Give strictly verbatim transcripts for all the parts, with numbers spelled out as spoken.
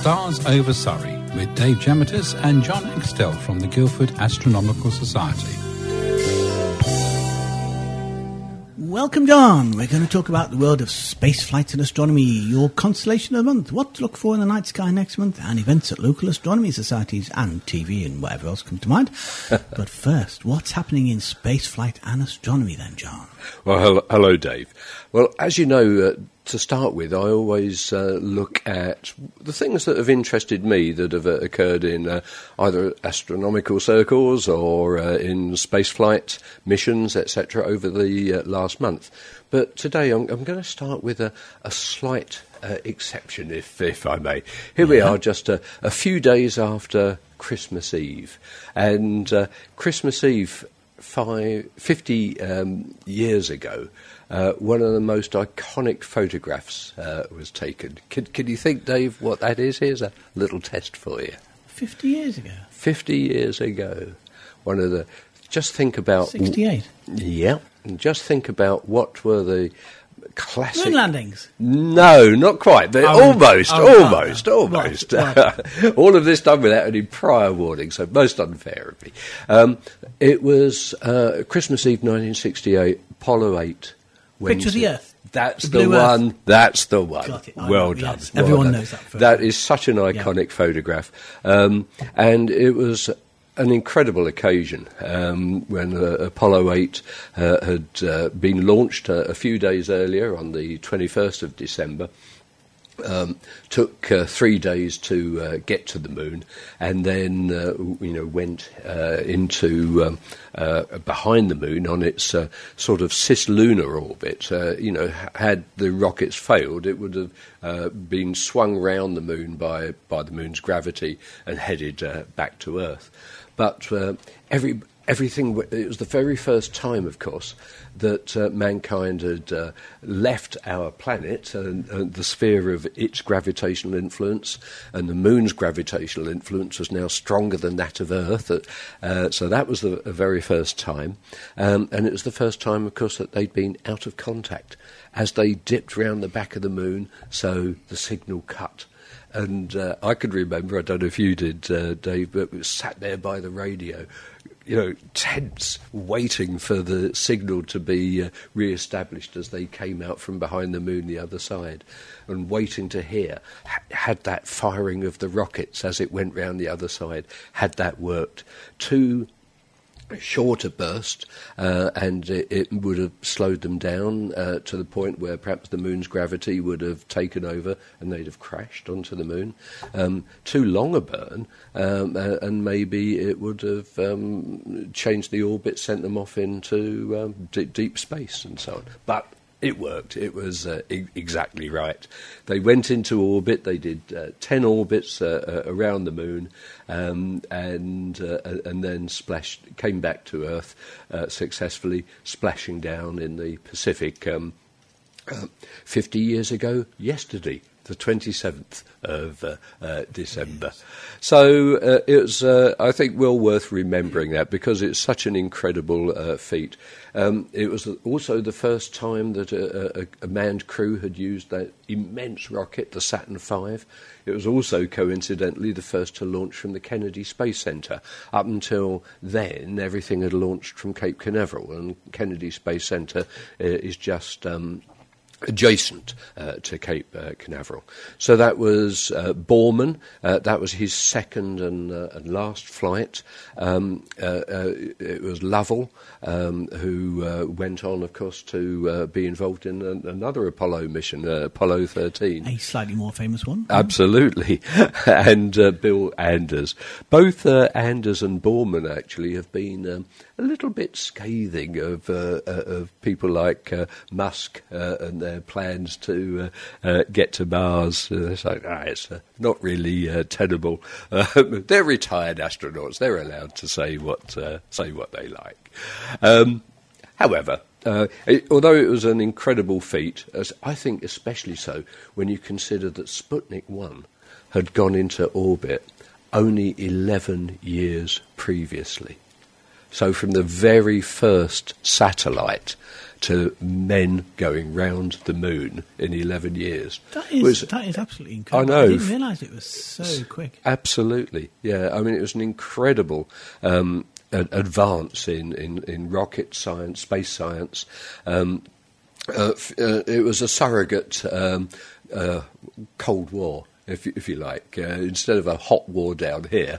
Stars Over Surrey with Dave Gemitis and John Axtell from the Guildford Astronomical Society. Welcome, John. We're going to talk about the world of space flight and astronomy, your constellation of the month, what to look for in the night sky next month, and events at local astronomy societies and T V and whatever else comes to mind. But first, what's happening in space flight and astronomy then, John? Well, hello, hello Dave. Well, as you know, uh, to start with, I always uh, look at the things that have interested me that have uh, occurred in uh, either astronomical circles or uh, in spaceflight missions, et cetera, over the uh, last month. But today I'm, I'm going to start with a, a slight uh, exception, if if I may. Here yeah. we are, just a, a few days after Christmas Eve. And uh, Christmas Eve, five, fifty um, years ago, Uh, one of the most iconic photographs uh, was taken. Can, can you think, Dave, what that is? Here's a little test for you. Fifty years ago? Fifty years ago. One of the... Just think about... Sixty-eight? Yeah. And just think about what were the classic... Moon landings? No, not quite. But oh, almost, oh, almost, oh, almost. Right, right. All of this done without any prior warning, so most unfair of me. Um, it was uh, Christmas Eve nineteen sixty-eight, Apollo eight... Picture of the Earth. That's the, the one. Earth. That's the one. Got it. Well know, done. Yes. Well Everyone done. knows that. Photo. That is such an iconic yeah. photograph, um, and it was an incredible occasion um, when uh, Apollo eight uh, had uh, been launched uh, a few days earlier on the twenty-first of December. Um, took uh, three days to uh, get to the moon, and then uh, you know went uh, into um, uh, behind the moon on its uh, sort of cislunar orbit. Uh, you know, had the rockets failed, it would have uh, been swung round the moon by by the moon's gravity and headed uh, back to Earth. But uh, every Everything, it was the very first time, of course, that uh, mankind had uh, left our planet and, and the sphere of its gravitational influence, and the moon's gravitational influence was now stronger than that of Earth. Uh, so that was the, the very first time. Um, and it was the first time, of course, that they'd been out of contact. As they dipped round the back of the moon, so the signal cut. And uh, I could remember, I don't know if you did, uh, Dave, but we sat there by the radio, you know, tense, waiting for the signal to be uh, re-established as they came out from behind the moon the other side, and waiting to hear, ha- had that firing of the rockets as it went round the other side, had that worked? Two shorter burst, uh, and it, it would have slowed them down uh, to the point where perhaps the moon's gravity would have taken over and they'd have crashed onto the moon. Um, too long a burn, um, uh, and maybe it would have um, changed the orbit, sent them off into um, d- deep space and so on. But it worked. It was uh, e- exactly right. They went into orbit. They did uh, ten orbits uh, uh, around the moon, um, and uh, and then splashed, came back to Earth uh, successfully, splashing down in the Pacific um, uh, fifty years ago yesterday, the twenty-seventh of uh, uh, December. Yes. So uh, it was, uh, I think, well worth remembering that, because it's such an incredible uh, feat. Um, it was also the first time that a, a, a manned crew had used that immense rocket, the Saturn five. It was also, coincidentally, the first to launch from the Kennedy Space Center. Up until then, everything had launched from Cape Canaveral, and Kennedy Space Center uh, is just Um, adjacent uh, to Cape uh, Canaveral. So that was uh, Borman. Uh, that was his second and, uh, and last flight. Um, uh, uh, it was Lovell, um, who uh, went on, of course, to uh, be involved in an, another Apollo mission, uh, Apollo thirteen. A slightly more famous one. Absolutely. And uh, Bill Anders. Both uh, Anders and Borman, actually, have been um, a little bit scathing of, uh, uh, of people like uh, Musk uh, and their plans to uh, uh, get to Mars. Uh, so, ah, it's uh, not really uh, tenable. Um, they're retired astronauts. They're allowed to say what uh, say what they like. Um, however, uh, it, although it was an incredible feat, as I think especially so when you consider that Sputnik one had gone into orbit only eleven years previously. So from the very first satellite to men going round the moon in eleven years. That is, was, that is absolutely incredible. I know. I didn't realise it was so quick. Absolutely, yeah. I mean, it was an incredible um, ad- advance in, in, in rocket science, space science. Um, uh, f- uh, it was a surrogate um, uh, Cold War. If you, if you like, uh, instead of a hot war down here,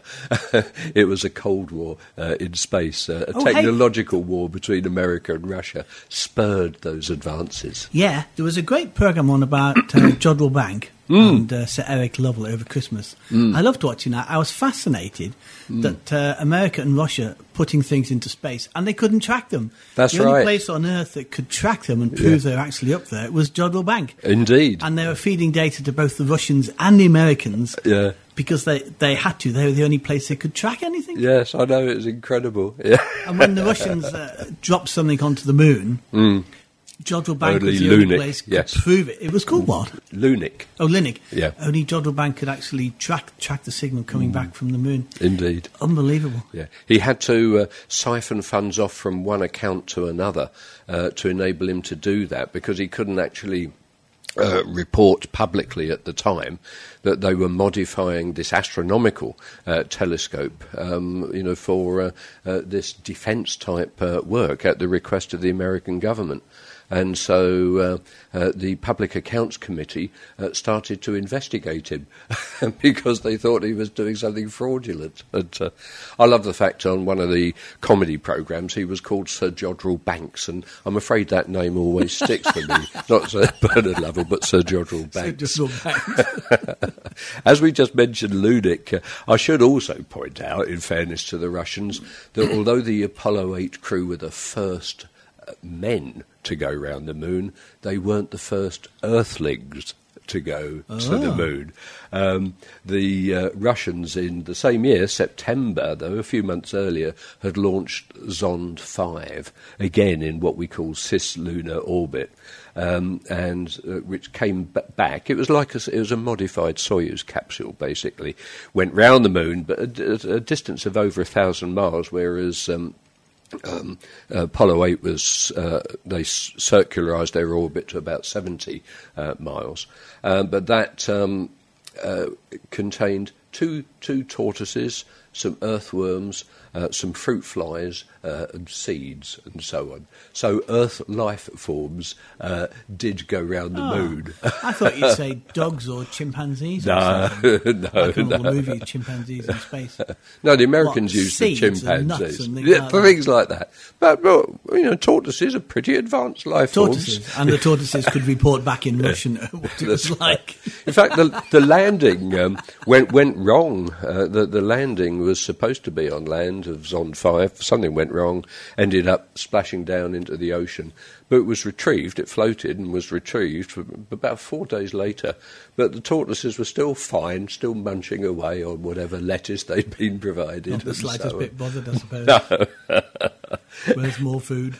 it was a Cold War uh, in space. Uh, a Oh, technological hey. war between America and Russia spurred those advances. Yeah, there was a great programme on about uh, Jodrell Bank mm. and uh, Sir Eric Lovell over Christmas. Mm. I loved watching that. I was fascinated mm. that uh, America and Russia putting things into space, and they couldn't track them. That's the only right. place on Earth that could track them and prove yeah. they're actually up there was Jodrell Bank. Indeed. And they were feeding data to both the Russians and the Americans yeah. because they, they had to. They were the only place they could track anything. Yes, I know, it was incredible. Yeah. And when the Russians uh, dropped something onto the moon... Mm. Jodrell Bank only was the Lunik, only place could yes. prove it. It was called what? Lunik. Oh, Lunik. Yeah. Only Jodrell Bank could actually track track the signal coming mm. back from the moon. Indeed. Unbelievable. Yeah. He had to uh, siphon funds off from one account to another uh, to enable him to do that, because he couldn't actually uh, report publicly at the time that they were modifying this astronomical uh, telescope, um, you know, for uh, uh, this defence-type uh, work at the request of the American government. And so uh, uh, the Public Accounts Committee uh, started to investigate him because they thought he was doing something fraudulent. But uh, I love the fact on one of the comedy programmes he was called Sir Jodrell Banks, and I'm afraid that name always sticks for me. Not Sir Bernard Lovell, but Sir Jodrell Banks. Sir Jodrell Banks. As we just mentioned Lunik, uh, I should also point out, in fairness to the Russians, that although the Apollo eight crew were the first uh, men to go round the moon, they weren't the first Earthlings to go oh. to the moon. Um, the uh, Russians in the same year, September, though a few months earlier, had launched Zond five, again in what we call cislunar orbit, um, and uh, which came b- back. It was like a, it was a modified Soyuz capsule, basically. Went round the moon, but at a, a distance of over a thousand miles, whereas... Um, Um, uh, Apollo eight was, uh, they s- circularised their orbit to about seventy uh, miles. Uh, but that um, uh, contained two, two tortoises, some earthworms, uh, some fruit flies, uh, and seeds, and so on. So Earth life forms uh, did go round the oh, moon. I thought you'd say dogs or chimpanzees. No, or something. no, like no. the movie Chimpanzees in Space. No, the Americans what, used the chimpanzees and yeah, like for that. things like that. But well, you know, tortoises are pretty advanced life tortoises, forms. and the tortoises could report back in Russian what it was like. In fact, the the landing um, went went wrong. Uh, the the landing was supposed to be on land of Zond five. Something went wrong. Ended up splashing down into the ocean. But it was retrieved, it floated and was retrieved for about four days later. But the tortoises were still fine, still munching away on whatever lettuce they'd been provided. Not the slightest so bit bothered, I suppose. No. Where's more food?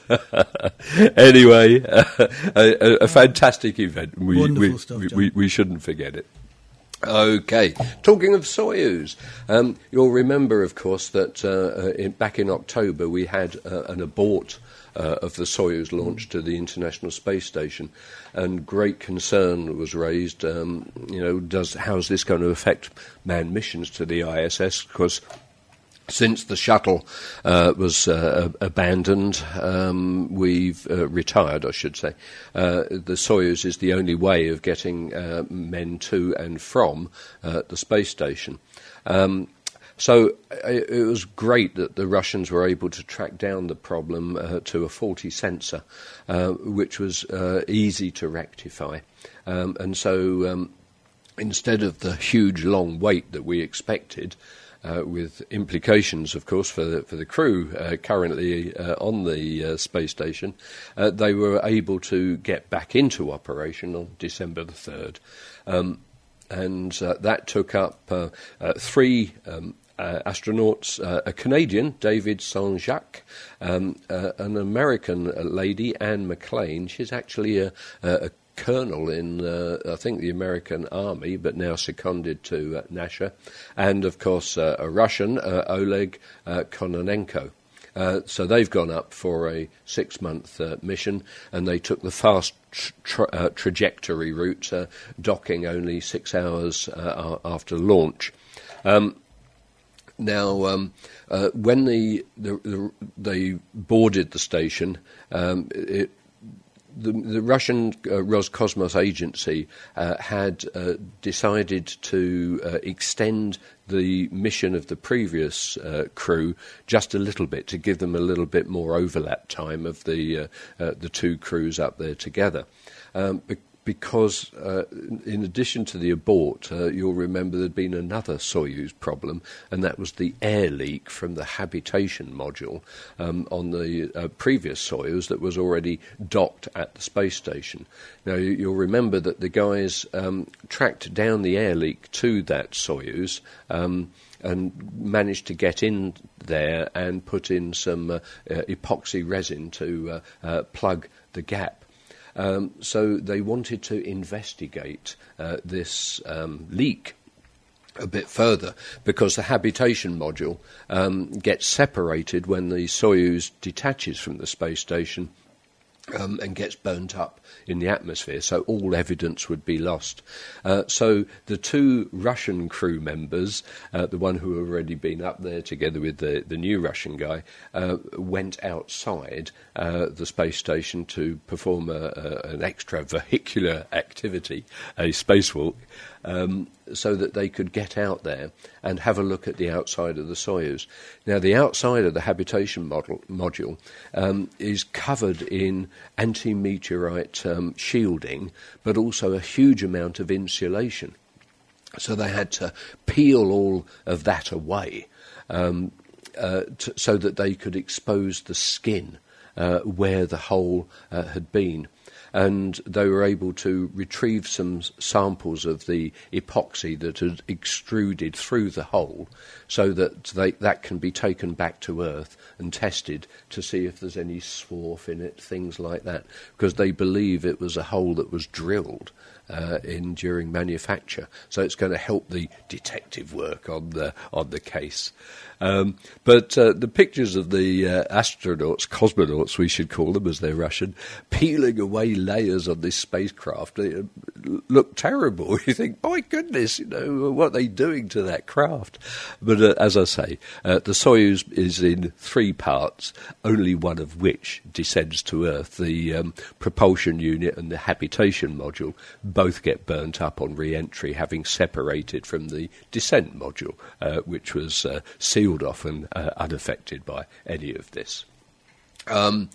Anyway, uh, a, a fantastic event. We, Wonderful we, stuff, we, John. we, we shouldn't forget it. Okay, talking of Soyuz, um, you'll remember, of course, that uh, in, back in October we had uh, an abort uh, of the Soyuz launch to the International Space Station, and great concern was raised. Um, you know, does how's this going to affect manned missions to the I S S? Because since the shuttle uh, was uh, abandoned, um, we've uh, retired, I should say. Uh, the Soyuz is the only way of getting uh, men to and from uh, the space station. Um, so it, it was great that the Russians were able to track down the problem uh, to a faulty sensor, uh, which was uh, easy to rectify. Um, and so um, instead of the huge long wait that we expected, Uh, with implications, of course, for the, for the crew uh, currently uh, on the uh, space station, uh, they were able to get back into operation on December the third. Um, and uh, that took up uh, uh, three um, uh, astronauts, uh, a Canadian, David Saint-Jacques, um, uh, an American lady, Anne McLean. She's actually a, a colonel in, uh, I think, the American Army, but now seconded to uh, NASA, and, of course, uh, a Russian, uh, Oleg uh, Kononenko. Uh, so they've gone up for a six-month uh, mission, and they took the fast tra- uh, trajectory route, uh, docking only six hours uh, after launch. Um, now, um, uh, when the, the, the they boarded the station, um, it, the, the Russian uh, Roscosmos agency uh, had uh, decided to uh, extend the mission of the previous uh, crew just a little bit, to give them a little bit more overlap time of the uh, uh, the two crews up there together. Um, be- because uh, in addition to the abort, uh, you'll remember there'd been another Soyuz problem, and that was the air leak from the habitation module um, on the uh, previous Soyuz that was already docked at the space station. Now, you, you'll remember that the guys um, tracked down the air leak to that Soyuz um, and managed to get in there and put in some uh, uh, epoxy resin to uh, uh, plug the gap. Um, so they wanted to investigate uh, this um, leak a bit further, because the habitation module um, gets separated when the Soyuz detaches from the space station um, and gets burnt up in the atmosphere, so all evidence would be lost. Uh, so the two Russian crew members, uh, the one who had already been up there together with the, the new Russian guy, uh, went outside uh, the space station to perform a, a, an extravehicular activity, a spacewalk, um, so that they could get out there and have a look at the outside of the Soyuz. Now, the outside of the habitation model, module um, is covered in anti-meteorite um, shielding, but also a huge amount of insulation. So they had to peel all of that away um, uh, t- so that they could expose the skin uh, where the hole uh, had been. And they were able to retrieve some samples of the epoxy that had extruded through the hole, so that they, that can be taken back to Earth and tested to see if there's any swarf in it, things like that, because they believe it was a hole that was drilled uh, in during manufacture. So it's going to help the detective work on the on the case. Um, but uh, the pictures of the uh, astronauts, cosmonauts we should call them as they're Russian, peeling away layers on this spacecraft, they look terrible. You think, my goodness, you know, what are they doing to that craft? But uh, as I say, uh, the Soyuz is in three parts, only one of which descends to Earth. The um, propulsion unit and the habitation module both get burnt up on re-entry, having separated from the descent module, uh, which was uh, sealed off and uh, unaffected by any of this. Um,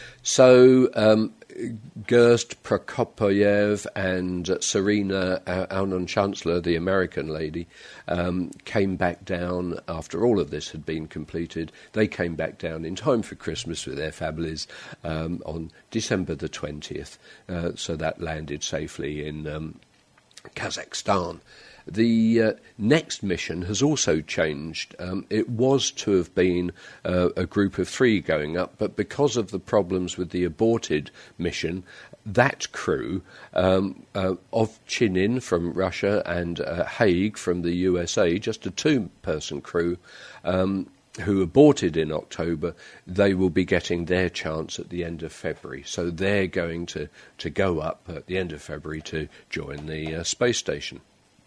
so um, Gerst Prokopyev and uh, Serena Aunon-Chancellor, the American lady, um, came back down after all of this had been completed. They came back down in time for Christmas with their families um, on December the twentieth. Uh, so that landed safely in um, Kazakhstan. The uh, next mission has also changed. Um, it was to have been uh, a group of three going up, but because of the problems with the aborted mission, that crew um, uh, of Chinin from Russia and uh, Haig from the U S A, just a two-person crew, um, who aborted in October, they will be getting their chance at the end of February. So they're going to, to go up at the end of February to join the uh, space station.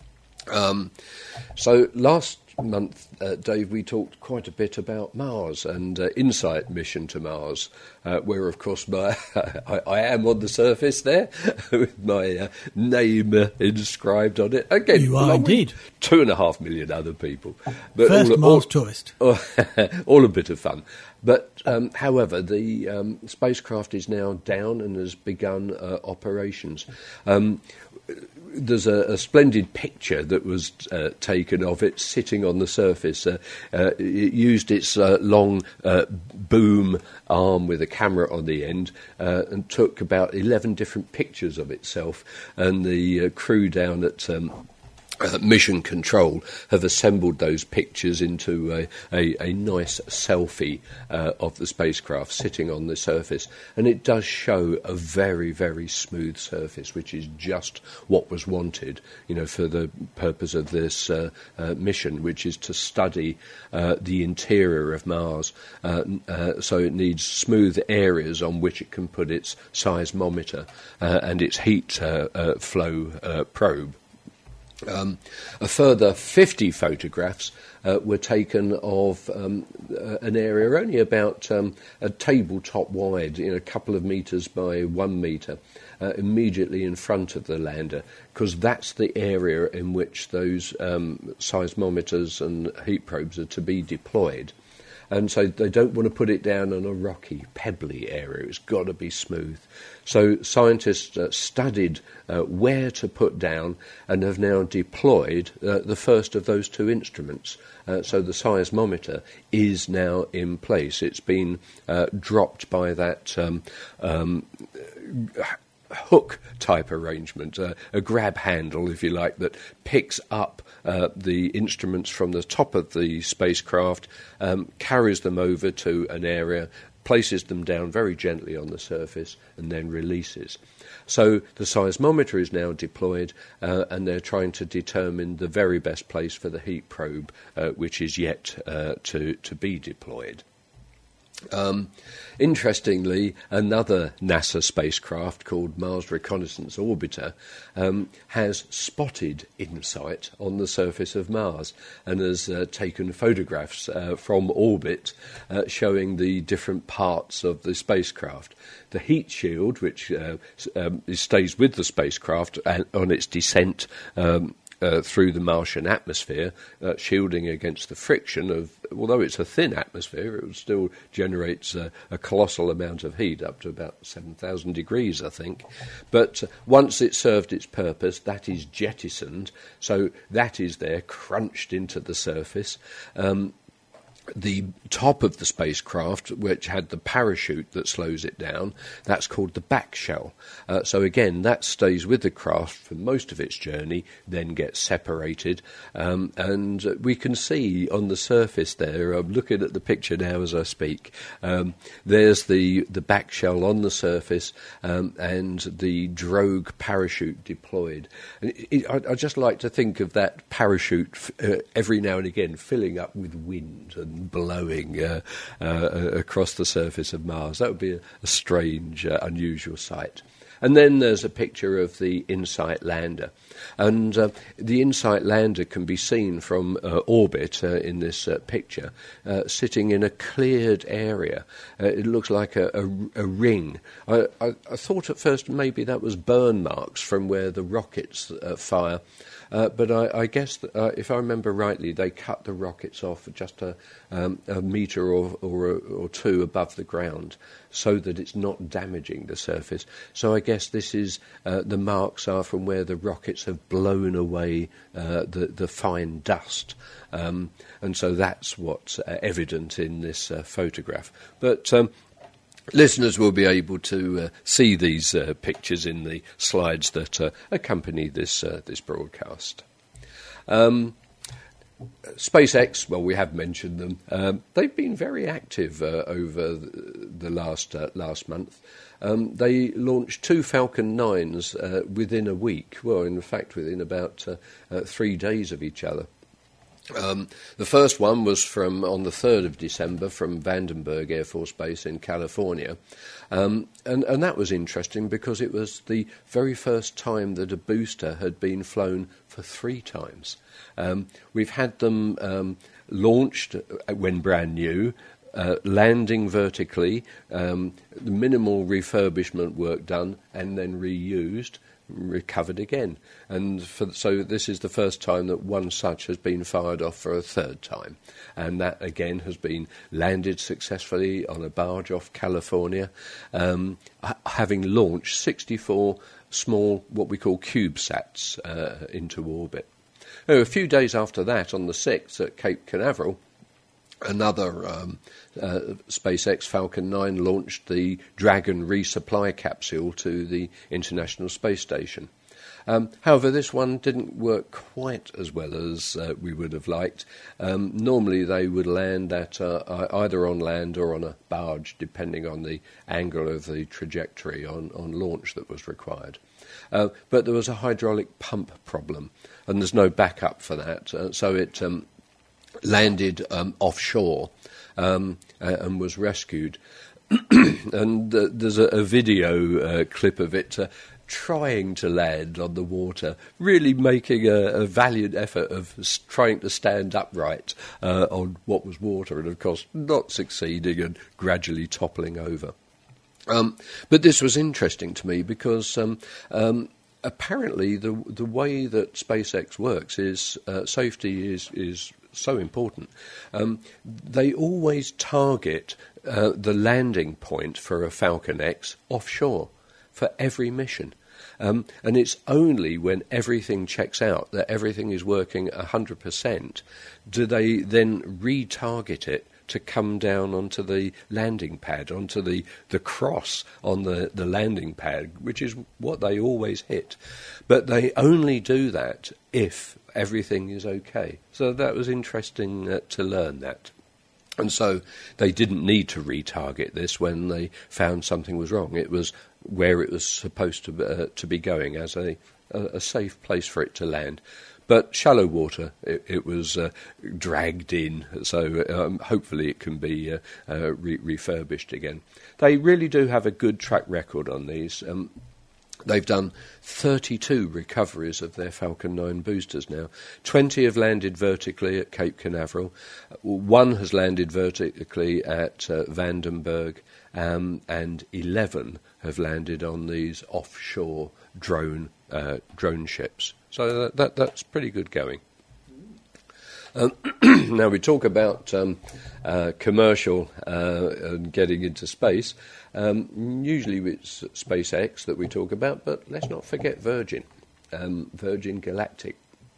Um, so last month, uh, Dave, we talked quite a bit about Mars and uh, InSight mission to Mars, uh, where, of course, my I, I am on the surface there with my uh, name uh, inscribed on it. Again, you are indeed. Two and a half million other people. But First all, Mars all, tourist. All, all a bit of fun. But, um, however, the um, spacecraft is now down and has begun uh, operations. Um, There's a, a splendid picture that was uh, taken of it sitting on the surface. Uh, uh, it used its uh, long uh, boom arm with a camera on the end uh, and took about eleven different pictures of itself. And the uh, crew down at um, Uh, mission control have assembled those pictures into a, a, a nice selfie uh, of the spacecraft sitting on the surface, and it does show a very, very smooth surface, which is just what was wanted, you know, for the purpose of this uh, uh, mission, which is to study uh, the interior of Mars. Uh, uh, so it needs smooth areas on which it can put its seismometer uh, and its heat uh, uh, flow uh, probe. Um, a further fifty photographs uh, were taken of um, uh, an area only about um, a tabletop wide, you know, a couple of metres by one metre, uh, immediately in front of the lander, because that's the area in which those um, seismometers and heat probes are to be deployed. And so they don't want to put it down on a rocky, pebbly area. It's got to be smooth. So scientists uh, studied uh, where to put down and have now deployed uh, the first of those two instruments. Uh, so the seismometer is now in place. It's been uh, dropped by that um, um, hook type arrangement, uh, a grab handle, if you like, that picks up uh, the instruments from the top of the spacecraft, um, carries them over to an area, places them down very gently on the surface, and then releases. So the seismometer is now deployed, uh, and they're trying to determine the very best place for the heat probe, uh, which is yet uh, to, to be deployed. Um, interestingly, another NASA spacecraft called Mars Reconnaissance Orbiter um, has spotted InSight on the surface of Mars and has uh, taken photographs uh, from orbit uh, showing the different parts of the spacecraft. The heat shield, which uh, um, stays with the spacecraft and on its descent um, Uh, through the Martian atmosphere, uh, shielding against the friction of, although it's a thin atmosphere, it still generates uh, a colossal amount of heat, up to about seven thousand degrees, I think. But uh, once it's served its purpose, that is jettisoned, so that is there, crunched into the surface. Um, The top of the spacecraft, which had the parachute that slows it down, that's called the back shell. Uh, so again, that stays with the craft for most of its journey, then gets separated. Um, and we can see on the surface there, I'm looking at the picture now as I speak, um, there's the, the back shell on the surface um, and the drogue parachute deployed. And it, it, I, I just like to think of that parachute uh, every now and again filling up with wind and blowing uh, uh, across the surface of Mars. That would be a, a strange, uh, unusual sight. And then there's a picture of the InSight lander. And uh, the InSight lander can be seen from uh, orbit uh, in this uh, picture, uh, sitting in a cleared area. Uh, it looks like a, a, a ring. I, I, I thought at first maybe that was burn marks from where the rockets uh, fire. Uh, but I, I guess, that, uh, if I remember rightly, they cut the rockets off just a, um, a metre or, or, or two above the ground so that it's not damaging the surface. So I guess this is, uh, the marks are from where the rockets have blown away uh, the, the fine dust. Um, and so that's what's uh, evident in this uh, photograph. But Um, listeners will be able to uh, see these uh, pictures in the slides that uh, accompany this uh, this broadcast. Um, SpaceX, well, we have mentioned them. Um, they've been very active uh, over the, the last uh, last month. Um, they launched two Falcon nines uh, within a week. Well, in fact, within about uh, uh, three days of each other. Um, the first one was from on the third of December from Vandenberg Air Force Base in California. Um, and, and that was interesting because it was the very first time that a booster had been flown for three times. Um, we've had them um, launched when brand new, uh, landing vertically, um, the minimal refurbishment work done, and then reused, recovered again. And for, so this is the first time that one such has been fired off for a third time. And that, again, has been landed successfully on a barge off California, um, having launched sixty-four small, what we call CubeSats, uh, into orbit. Now, a few days after that, on the sixth, at Cape Canaveral, another um, uh, SpaceX Falcon nine launched the Dragon resupply capsule to the International Space Station. Um, however, this one didn't work quite as well as uh, we would have liked. Um, normally they would land at uh, either on land or on a barge, depending on the angle of the trajectory on, on launch that was required. Uh, but there was a hydraulic pump problem, and there's no backup for that, uh, so it um, landed um, offshore um, uh, and was rescued. And uh, there's a, a video uh, clip of it uh, trying to land on the water, really making a, a valiant effort of s- trying to stand upright uh, on what was water, and of course not succeeding and gradually toppling over. Um, but this was interesting to me because um, um, apparently the the way that SpaceX works is uh, safety is is so important. Um, they always target uh, the landing point for a Falcon X offshore for every mission. Um, and it's only when everything checks out, that everything is working one hundred percent, do they then retarget it to come down onto the landing pad, onto the, the cross on the, the landing pad, which is what they always hit. But they only do that if everything is okay. So that was interesting uh, to learn that. And so they didn't need to retarget this when they found something was wrong. It was where it was supposed to be, uh, to be going as a, a, a safe place for it to land. But shallow water, it, it was uh, dragged in, so um, hopefully it can be uh, uh, re- refurbished again. They really do have a good track record on these. Um, they've done thirty-two recoveries of their Falcon nine boosters now. twenty have landed vertically at Cape Canaveral. One has landed vertically at uh, Vandenberg, um, and eleven have landed on these offshore drone uh, drone ships. So that, that that's pretty good going. Um, now we talk about um, uh, commercial uh, and getting into space. Um, usually it's SpaceX that we talk about, but let's not forget Virgin, um, Virgin Galactic.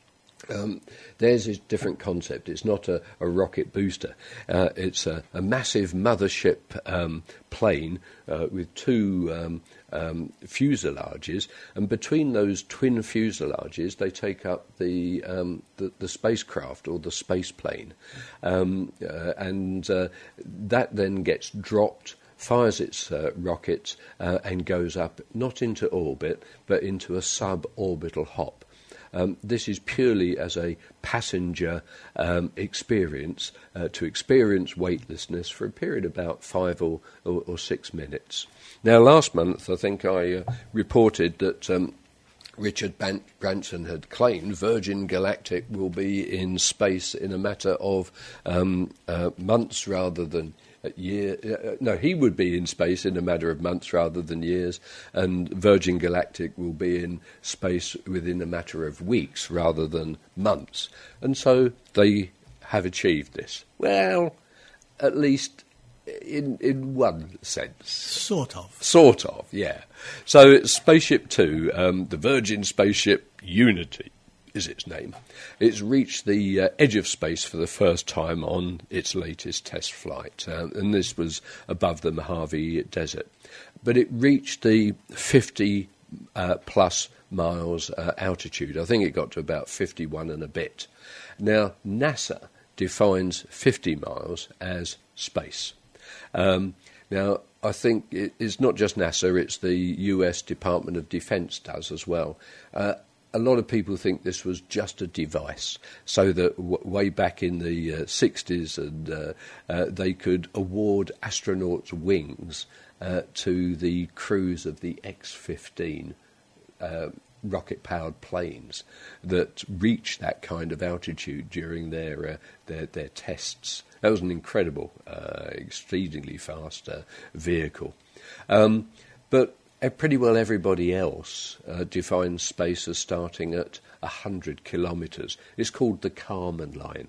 Um, theirs is a different concept. It's not a, a rocket booster. Uh, it's a, a massive mothership um, plane uh, with two um, um, fuselages, and between those twin fuselages, they take up the um, the, the spacecraft or the space plane, um, uh, and uh, that then gets dropped, fires its uh, rockets, uh, and goes up not into orbit but into a suborbital hop. Um, this is purely as a passenger um, experience, uh, to experience weightlessness for a period of about five or, or, or six minutes. Now, last month, I think I uh, reported that um, Richard Ban- Branson had claimed Virgin Galactic will be in space in a matter of um, uh, months rather than year. Uh, no, he would be in space in a matter of months rather than years, and Virgin Galactic will be in space within a matter of weeks rather than months. And so they have achieved this. Well, at least in in one sense. Sort of. Sort of, yeah. So Spaceship Two, um, the Virgin spaceship Unity is its name. It's reached the uh, edge of space for the first time on its latest test flight, uh, and this was above the Mojave Desert. But it reached the fifty uh, plus miles uh, altitude. I think it got to about fifty-one and a bit. Now, NASA defines fifty miles as space. Um, now, I think it, it's not just NASA, it's the U S Department of Defense does as well. Uh, A lot of people think this was just a device, so that w- way back in the uh, sixties, and uh, uh, they could award astronauts wings uh, to the crews of the X fifteen uh, rocket-powered planes that reached that kind of altitude during their uh, their, their tests. That was an incredible, uh, exceedingly fast uh, vehicle, um, but. Uh, pretty well everybody else uh, defines space as starting at one hundred kilometres. It's called the Kármán line.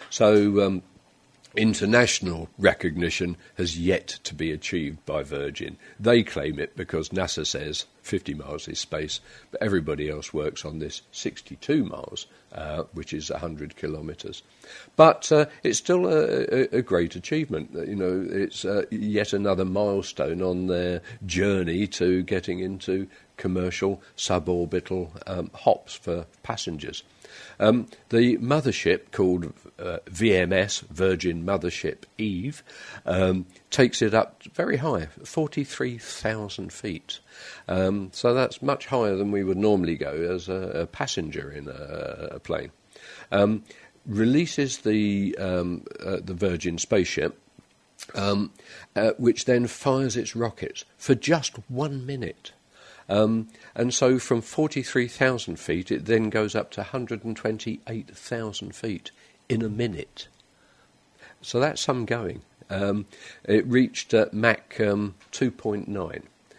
So um, international recognition has yet to be achieved by Virgin. They claim it because NASA says fifty miles is space, but everybody else works on this sixty-two miles, uh, which is one hundred kilometres. But uh, it's still a, a, a great achievement. You know, it's uh, yet another milestone on their journey to getting into commercial suborbital um, hops for passengers. Um, the mothership, called uh, V M S, Virgin Mothership Eve, um, takes it up very high, forty-three thousand feet. Um, so that's much higher than we would normally go as a, a passenger in a, a plane. Um, releases the um, uh, the Virgin spaceship, um, uh, which then fires its rockets for just one minute. Um, and so from forty-three thousand feet, it then goes up to one hundred twenty-eight thousand feet in a minute. So that's some going. Um, it reached uh, Mach um, two point nine,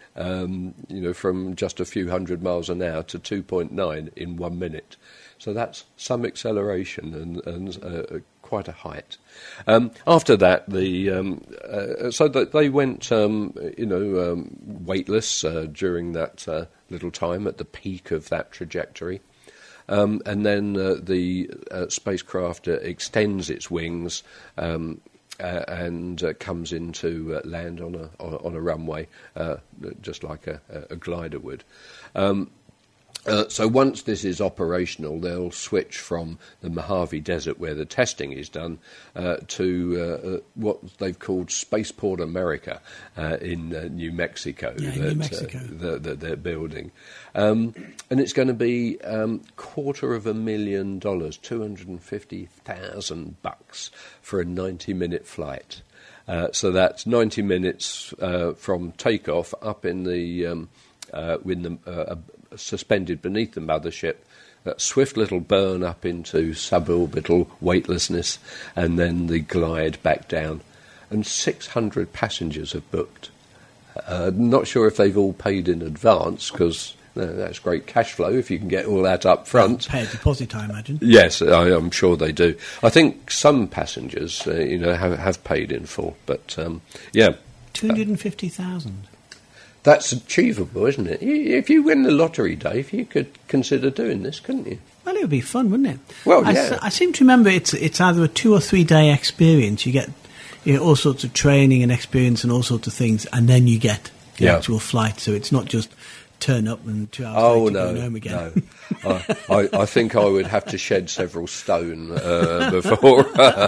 um, you know, from just a few hundred miles an hour to two point nine in one minute. So that's some acceleration and, and uh, quite a height. Um, after that, the um, uh, so that they went, um, you know, um, weightless uh, during that uh, little time at the peak of that trajectory, um, and then uh, the uh, spacecraft uh, extends its wings um, uh, and uh, comes into uh, land on a on a runway, uh, just like a, a glider would. Um, Uh, so once this is operational, they'll switch from the Mojave Desert, where the testing is done, uh, to uh, uh, what they've called Spaceport America uh, in uh, New Mexico, yeah, that, New Mexico. Uh, that, that they're building. Um, and it's going to be um, quarter of a million dollars, two hundred fifty thousand bucks for a ninety-minute flight. Uh, so that's ninety minutes uh, from takeoff up in the um, uh, with the uh, suspended beneath the mothership, that swift little burn up into suborbital weightlessness, and then the glide back down. And six hundred passengers have booked. Uh, not sure if they've all paid in advance, because uh, that's great cash flow if you can get all that up front. Pay a deposit, I imagine. Yes, I, I'm sure they do. I think some passengers, uh, you know, have, have paid in full, but um, yeah, two hundred fifty thousand. That's achievable, isn't it? If you win the lottery, Dave, you could consider doing this, couldn't you? Well, it would be fun, wouldn't it? Well, I, yeah. s- I seem to remember it's it's either a two or three day experience. You get you know, all sorts of training and experience and all sorts of things, and then you get the Yeah. actual flight. So it's not just turn up and two hours Oh, later no, go home again. no. I, I, I think I would have to shed several stone uh, before.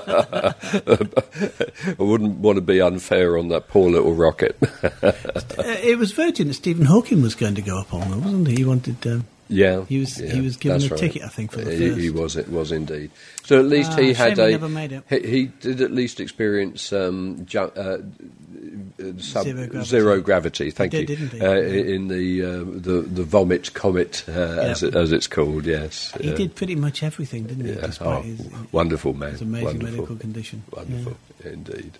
I wouldn't want to be unfair on that poor little rocket. uh, it was Virgin that Stephen Hawking was going to go up on, though, wasn't he? He wanted. Um, Yeah, he was yeah, he was given that's a right. ticket, I think, for the he, first. he was, it was indeed. So at least Ah, he shame had he a. never made it. He, he did at least experience um, ju- uh, sub Zero gravity. zero gravity. Thank He did, you. didn't he? Uh, Yeah. In the uh, the the vomit comet, uh, as, Yeah. it, as it's called. Yes, He yeah. did pretty much everything, didn't he? Yeah. Despite Oh, his, wonderful man. his amazing wonderful. medical condition. Wonderful, indeed.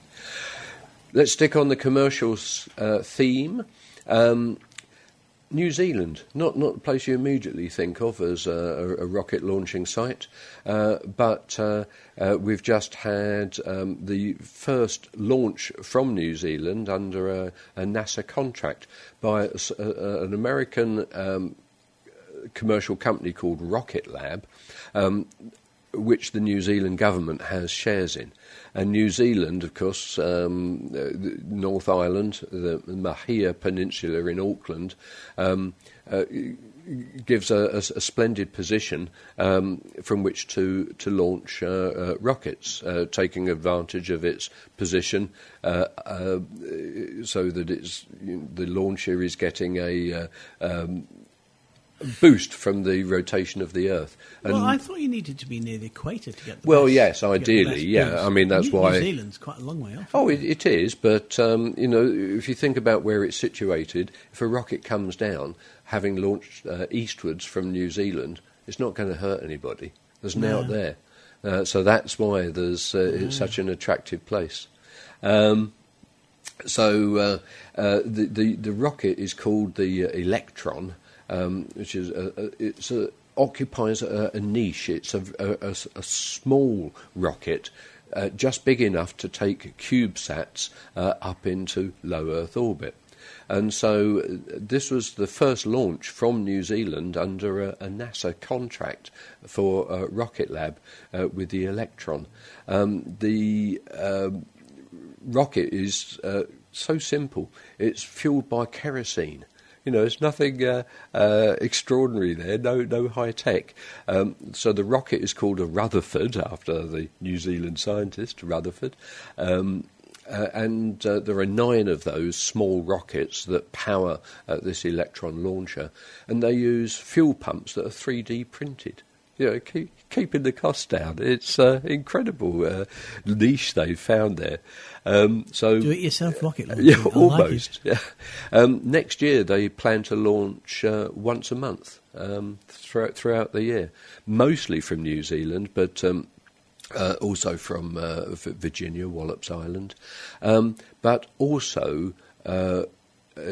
Let's stick on the commercials uh, theme. Um, New Zealand, not not a place you immediately think of as a, a, a rocket launching site, uh, but uh, uh, we've just had um, the first launch from New Zealand under a, a NASA contract by a, a, an American um, commercial company called Rocket Lab, um, which the New Zealand government has shares in. And New Zealand, of course, um, the North Island, the Mahia Peninsula in Auckland, um, uh, gives a, a, a splendid position um, from which to, to launch uh, uh, rockets, uh, taking advantage of its position uh, uh, so that it's, you know, the launcher is getting a... Uh, um, boost from the rotation of the Earth. And well, I thought you needed to be near the equator to get the Well, best, yes, to get the ideally, best yeah. boost. I mean, that's New, why- New Zealand's quite a long way off. Oh, it, it is, but, um, you know, if you think about where it's situated, if a rocket comes down, having launched uh, eastwards from New Zealand, it's not going to hurt anybody. There's an No. out there. Uh, so that's why there's uh, it's such an attractive place. Um, so uh, uh, the, the, the rocket is called the uh, Electron, um, which is a, a, it's a, occupies a, a niche. It's a, a, a small rocket, uh, just big enough to take CubeSats uh, up into low Earth orbit. And so uh, this was the first launch from New Zealand under a, a NASA contract for uh, Rocket Lab uh, with the Electron. Um, the um, rocket is uh, so simple. It's fueled by kerosene. You know, there's nothing uh, uh, extraordinary there, no no high tech. Um, so the rocket is called a Rutherford, after the New Zealand scientist, Rutherford. Um, uh, and uh, there are nine of those small rockets that power uh, this Electron launcher. And they use fuel pumps that are three D printed. You know, keep, keeping the cost down. It's uh, incredible uh, niche they've found there. Um, so do-it-yourself rocket launcher. Yeah, I almost. Like yeah. Um, next year they plan to launch uh, once a month um, throughout, throughout the year, mostly from New Zealand, but um, uh, also from uh, Virginia, Wallops Island, um, but also. Uh, uh,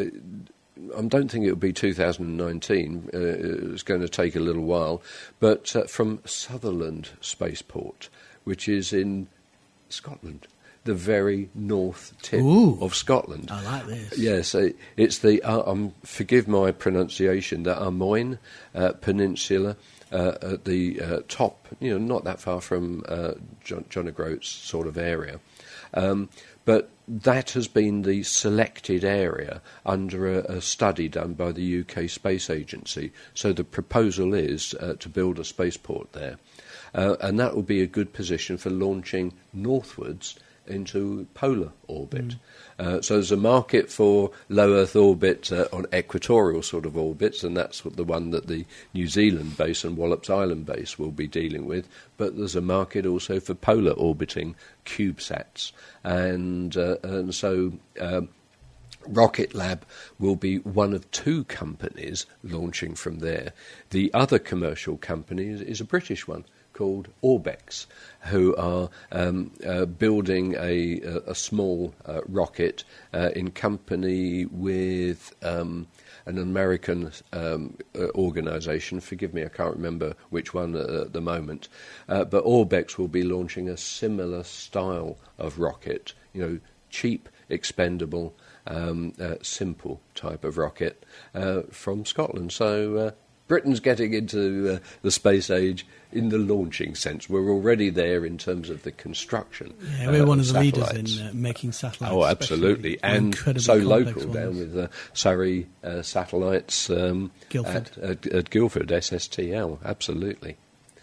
I don't think it will be two thousand nineteen. Uh, it's going to take a little while. But uh, from Sutherland Spaceport, which is in Scotland, the very north tip Ooh, of Scotland. I like this. Yes, it's the, uh, um, forgive my pronunciation, the Armoyne uh, Peninsula uh, at the uh, top, you know, not that far from uh, John, John O'Groats sort of area. Um, but that has been the selected area under a, a study done by the U K Space Agency. So the proposal is uh, to build a spaceport there. Uh, and that will be a good position for launching northwards into polar orbit. Mm. Uh, so there's a market for low Earth orbit uh, on equatorial sort of orbits, and that's what the one that the New Zealand base and Wallops Island base will be dealing with. But there's a market also for polar orbiting CubeSats. And, uh, and so um, Rocket Lab will be one of two companies launching from there. The other commercial company is, is a British one called Orbex, who are um, uh, building a, a, a small uh, rocket uh, in company with um, an American um, uh, organisation. Forgive me, I can't remember which one uh, at the moment. Uh, but Orbex will be launching a similar style of rocket, you know, cheap, expendable, um, uh, simple type of rocket uh, from Scotland. So uh, Britain's getting into uh, the space age in the launching sense. We're already there in terms of the construction. Yeah, we're uh, one of the satellites. leaders in uh, making satellites. Oh, absolutely. And so local ones. Down with uh, Surrey uh, Satellites um, Guildford. At, at, at Guildford, S S T L, absolutely.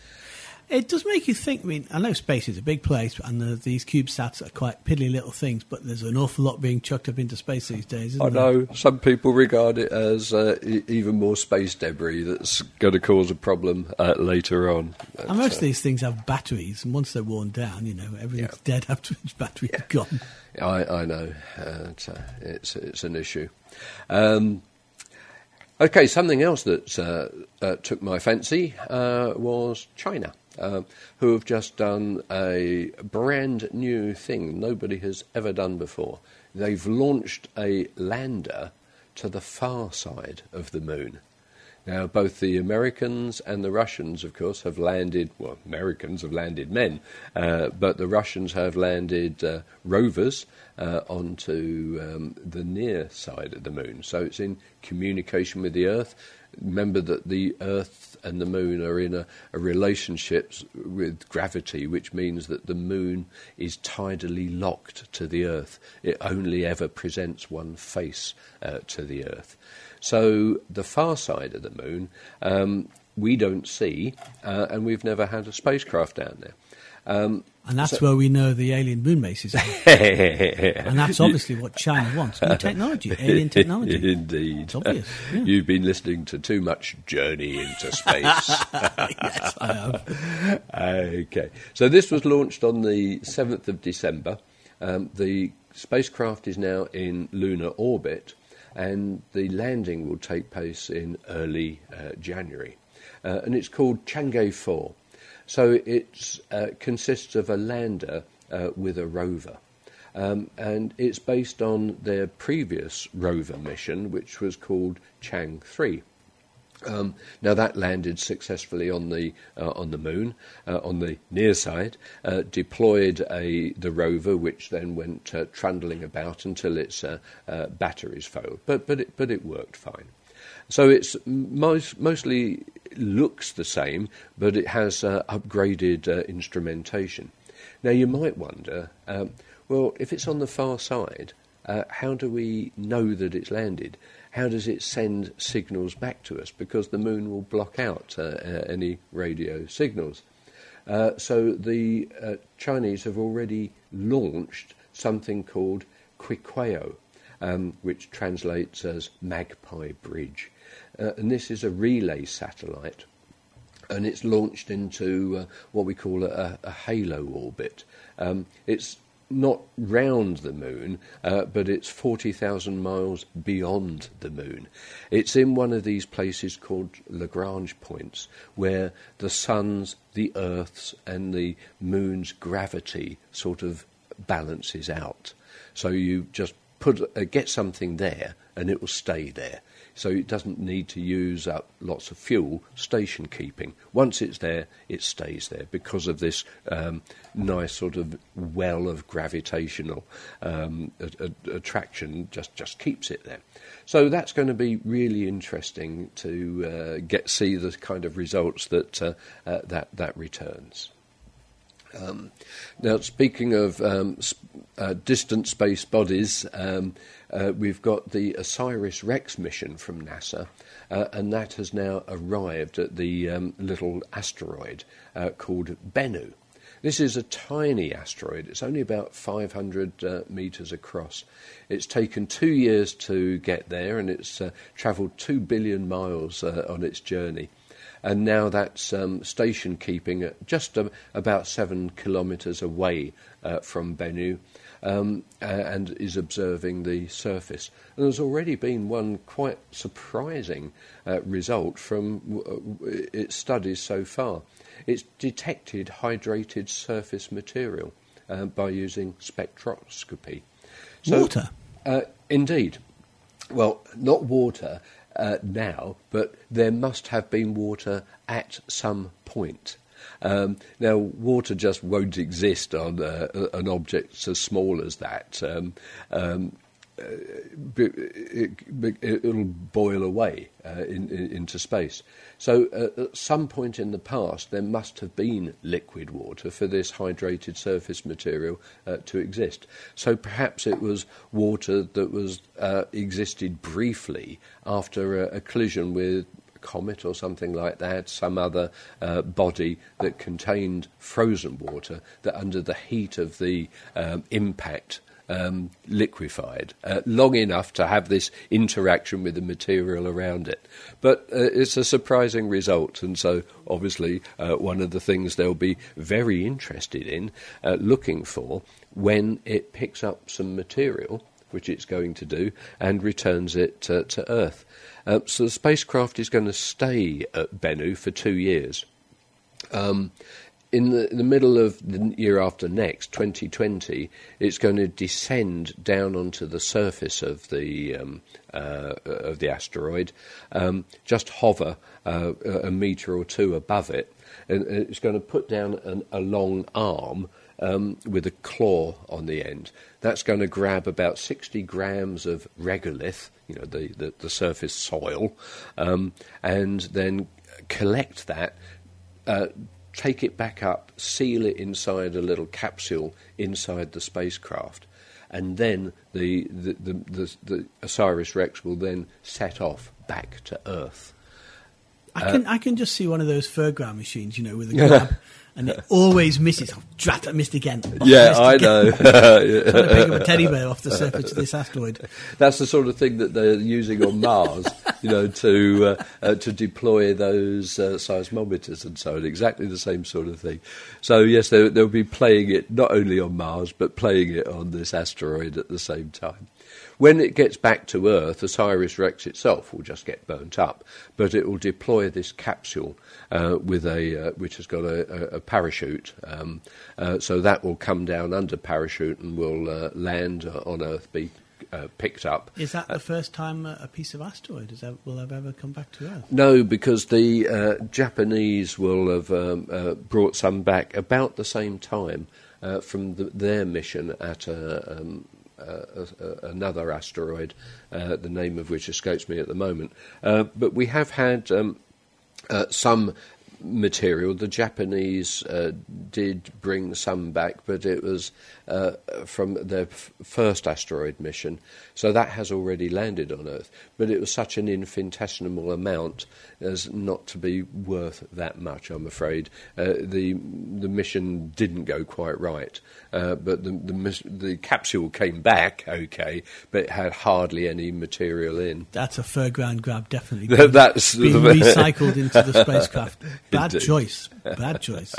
It does make you think. I mean, I know space is a big place, and the, these CubeSats are quite piddly little things, but there's an awful lot being chucked up into space these days, isn't I there? know. Some people regard it as uh, e- even more space debris that's going to cause a problem uh, later on. But, and most uh, of these things have batteries, and once they're worn down, you know, everything's Yeah. dead after its battery's Yeah. gone. I, I know. Uh, it's, uh, it's, it's an issue. Um, okay, something else that uh, uh, took my fancy uh, was China. Uh, who have just done a brand new thing nobody has ever done before. They've launched a lander to the far side of the moon. Now, both the Americans and the Russians, of course, have landed, well, Americans have landed men, uh, but the Russians have landed uh, rovers uh, onto um, the near side of the moon. So it's in communication with the Earth. Remember that the Earth and the Moon are in a, a relationship with gravity, which means that the Moon is tidally locked to the Earth. It only ever presents one face uh, to the Earth. So the far side of the Moon um, we don't see, uh, and we've never had a spacecraft down there. Um, and that's so where we know the alien moon bases are. And that's obviously what China wants. New technology, alien technology. Indeed. It's obvious. Yeah. You've been listening to too much Journey into Space. Yes, I have. Okay. So this was launched on the seventh of December. Um, the spacecraft is now in lunar orbit, and the landing will take place in early uh, January. Uh, and it's called Chang'e four. So it uh, consists of a lander uh, with a rover. Um, and it's based on their previous rover mission, which was called Chang three. Um, now that landed successfully on the uh, on the moon, uh, on the near side, uh, deployed a the rover, which then went uh, trundling about until its uh, uh, batteries failed. But but it, but it worked fine. So it's most, mostly looks the same, but it has uh, upgraded uh, instrumentation. Now you might wonder, um, well, if it's on the far side, uh, how do we know that it's landed? How does it send signals back to us? Because the moon will block out uh, uh, any radio signals. Uh, so the uh, Chinese have already launched something called Queqiao, um, which translates as Magpie Bridge. Uh, and this is a relay satellite, and it's launched into uh, what we call a, a halo orbit. Um, it's not round the moon, uh, but it's forty thousand miles beyond the moon. It's in one of these places called Lagrange points, where the sun's, the Earth's, and the moon's gravity sort of balances out. So you just put uh, get something there, and it will stay there. So it doesn't need to use up lots of fuel station keeping. Once it's there, it stays there because of this um, nice sort of well of gravitational um, a, a, attraction just, just keeps it there. So that's going to be really interesting to uh, get see the kind of results that uh, uh, that, that returns. Um, now, speaking of um, sp- uh, distant space bodies, um, uh, we've got the OSIRIS-REx mission from NASA, uh, and that has now arrived at the um, little asteroid uh, called Bennu. This is a tiny asteroid. It's only about five hundred uh, metres across. It's taken two years to get there, and it's uh, travelled two billion miles uh, on its journey. And now that's um, station keeping at just uh, about seven kilometres away uh, from Bennu, um, uh, and is observing the surface. And there's already been one quite surprising uh, result from w- its studies so far. It's detected hydrated surface material uh, by using spectroscopy. So, water? Uh, indeed. Well, not water. Uh, now, but there must have been water at some point. Um, now, water just won't exist on uh, an object so small as that. Um, um, it, it, it'll boil away uh, in, in, into space. So uh, at some point in the past, there must have been liquid water for this hydrated surface material uh, to exist. So perhaps it was water that was uh, existed briefly after a, a collision with a comet or something like that, some other uh, body that contained frozen water that under the heat of the um, impact Um, liquefied uh, long enough to have this interaction with the material around it. But uh, it's a surprising result, and so obviously uh, one of the things they'll be very interested in uh, looking for when it picks up some material, which it's going to do, and returns it uh, to Earth. Uh, so the spacecraft is going to stay at Bennu for two years. Um, In the, in the middle of the year after next, twenty twenty, it's going to descend down onto the surface of the um, uh, of the asteroid, um, just hover uh, a metre or two above it, and it's going to put down an, a long arm um, with a claw on the end. That's going to grab about sixty grams of regolith, you know, the, the, the surface soil, um, and then collect that, uh, take it back up, seal it inside a little capsule inside the spacecraft, and then the the, the, the, the OSIRIS-REx will then set off back to Earth. I can uh, I can just see one of those Fergram machines, you know, with a grab, and it always misses. Oh, drat, I missed again. Oh, yeah, missed I again. know. Trying to pick up a teddy bear off the surface of this asteroid. That's the sort of thing that they're using on Mars, you know, to uh, uh, to deploy those uh, seismometers and so on. Exactly the same sort of thing. So yes, they'll, they'll be playing it not only on Mars, but playing it on this asteroid at the same time. When it gets back to Earth, OSIRIS-REx itself will just get burnt up, but it will deploy this capsule uh, with a uh, which has got a, a, a parachute. Um, uh, so that will come down under parachute and will uh, land on Earth, be uh, picked up. Is that the first time a piece of asteroid is ever, will have ever come back to Earth? No, because the uh, Japanese will have um, uh, brought some back about the same time uh, from the, their mission at a, um, uh, a, another asteroid, uh, the name of which escapes me at the moment. Uh, but we have had um, uh, some material. The Japanese uh, did bring some back, but it was uh, from their f- first asteroid mission, so that has already landed on Earth. But it was such an infinitesimal amount as not to be worth that much, I'm afraid. Uh, the the mission didn't go quite right, uh, but the, the the capsule came back okay, but it had hardly any material in. That's a fairground grab, definitely. That's being recycled into the spacecraft. Bad Indeed. choice. Bad choice.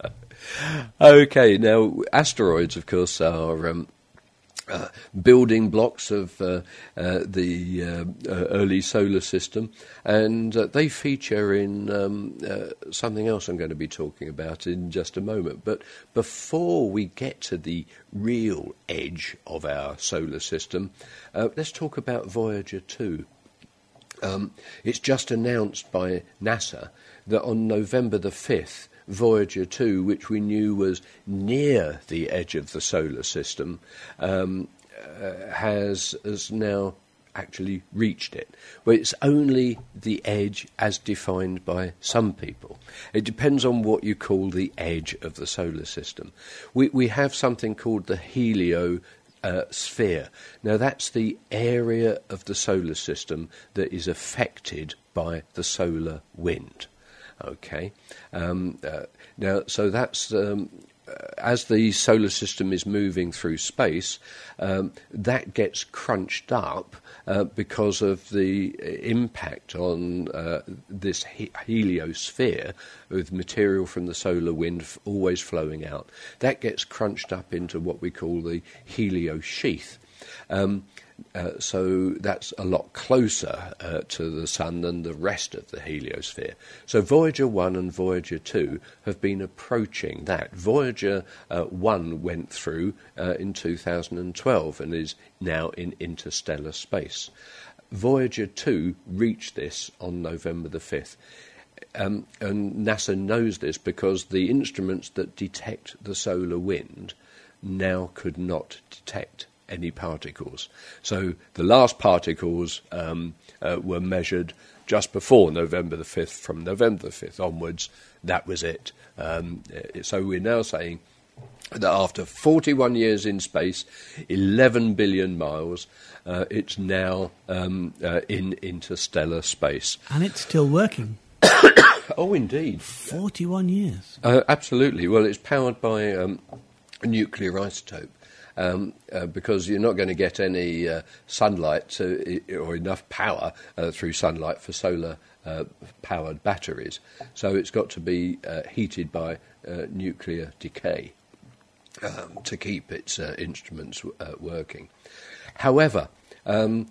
Okay, now asteroids, of course, are um, uh, building blocks of uh, uh, the uh, uh, early solar system, and uh, they feature in um, uh, something else I'm going to be talking about in just a moment. But before we get to the real edge of our solar system, uh, let's talk about Voyager two. Um, it's just announced by NASA that on November the fifth, Voyager two, which we knew was near the edge of the solar system, um, uh, has, has now actually reached it. Well, it's only the edge as defined by some people. It depends on what you call the edge of the solar system. We, we have something called the helio Uh, sphere. Now, that's the area of the solar system that is affected by the solar wind. Okay. Um, uh, now, so that's um, uh, as the solar system is moving through space, um, that gets crunched up uh, because of the impact on uh, this he- heliosphere with material from the solar wind f- always flowing out. That gets crunched up into what we call the heliosheath. Um, Uh, so that's a lot closer uh, to the Sun than the rest of the heliosphere. So Voyager one and Voyager two have been approaching that. Voyager uh, one went through uh, in two thousand twelve and is now in interstellar space. Voyager two reached this on November the fifth. Um, and NASA knows this because the instruments that detect the solar wind now could not detect any particles. So the last particles um, uh, were measured just before November the fifth. From November the fifth onwards, that was it. Um, so we're now saying that after forty-one years in space, eleven billion miles, uh, it's now um, uh, in interstellar space. And it's still working. Oh, indeed. forty-one years. Uh, absolutely. Well, it's powered by um, a nuclear isotope. Um, uh, because you're not going to get any uh, sunlight to, or enough power uh, through sunlight for solar-powered uh, batteries. So it's got to be uh, heated by uh, nuclear decay um, to keep its uh, instruments uh, working. However, um,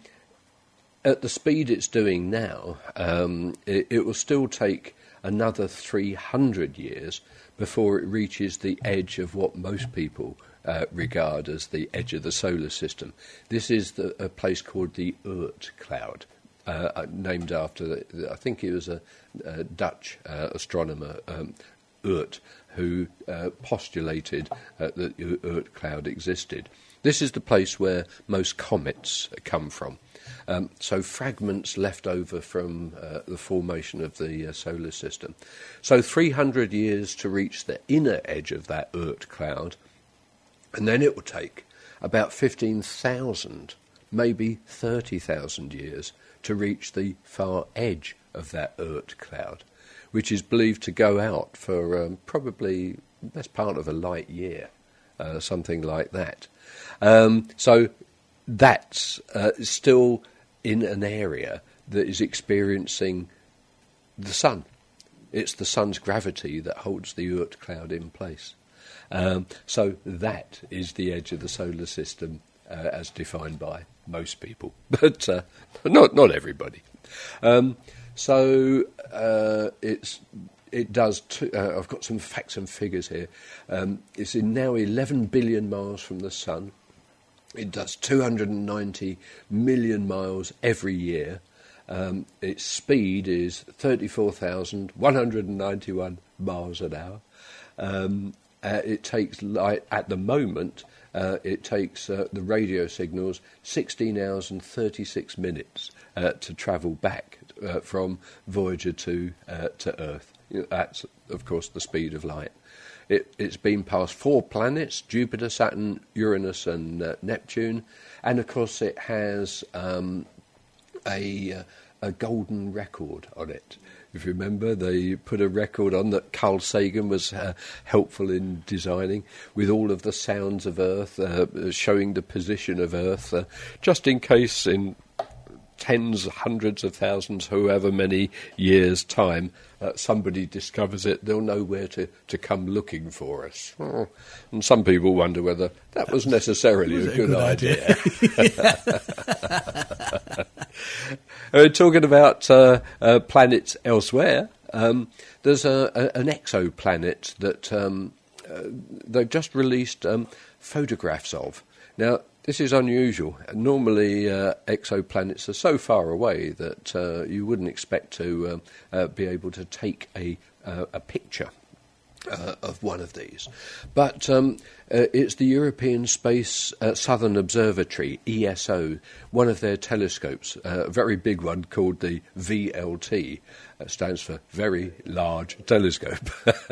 at the speed it's doing now, um, it, it will still take another three hundred years before it reaches the edge of what most people Uh, regard as the edge of the solar system. This is the, a place called the Oort cloud, uh, named after, the, I think he was a, a Dutch uh, astronomer, um, Oort, who uh, postulated uh, that the Oort cloud existed. This is the place where most comets come from. Um, so fragments left over from uh, the formation of the uh, solar system. So three hundred years to reach the inner edge of that Oort cloud. And then it will take about fifteen thousand, maybe thirty thousand years to reach the far edge of that Oort cloud, which is believed to go out for um, probably the best part of a light year, uh, something like that. Um, so that's uh, still in an area that is experiencing the sun. It's the sun's gravity that holds the Oort cloud in place. Um, so that is the edge of the solar system uh, as defined by most people, but uh, not not everybody. Um, so uh, it's it does. T- uh, I've got some facts and figures here. Um, it's in now eleven billion miles from the sun. It does two hundred ninety million miles every year. Um, its speed is thirty-four thousand one hundred ninety-one miles an hour. Um, uh, it takes light at the moment. Uh, it takes uh, the radio signals sixteen hours and thirty-six minutes uh, to travel back uh, from Voyager to uh, to Earth. You know, that's, of course, the speed of light. It, it's been past four planets: Jupiter, Saturn, Uranus, and uh, Neptune, and of course, it has um, a uh, a golden record on it. If you remember, they put a record on that Carl Sagan was uh, helpful in designing, with all of the sounds of Earth, uh, showing the position of Earth, uh, just in case in tens, hundreds of thousands, however many years' time, uh, somebody discovers it, they'll know where to, to come looking for us. Oh. And some people wonder whether that was necessarily was a, good a good idea. idea. Uh, talking about uh, uh, planets elsewhere, um, there's a, a, an exoplanet that um, uh, they've just released um, photographs of. Now, this is unusual. Normally, uh, exoplanets are so far away that uh, you wouldn't expect to uh, uh, be able to take a, uh, a picture Uh, of one of these. But um, uh, it's the European Space uh, Southern Observatory, E S O, one of their telescopes, uh, a very big one called the V L T, uh, stands for Very Large Telescope,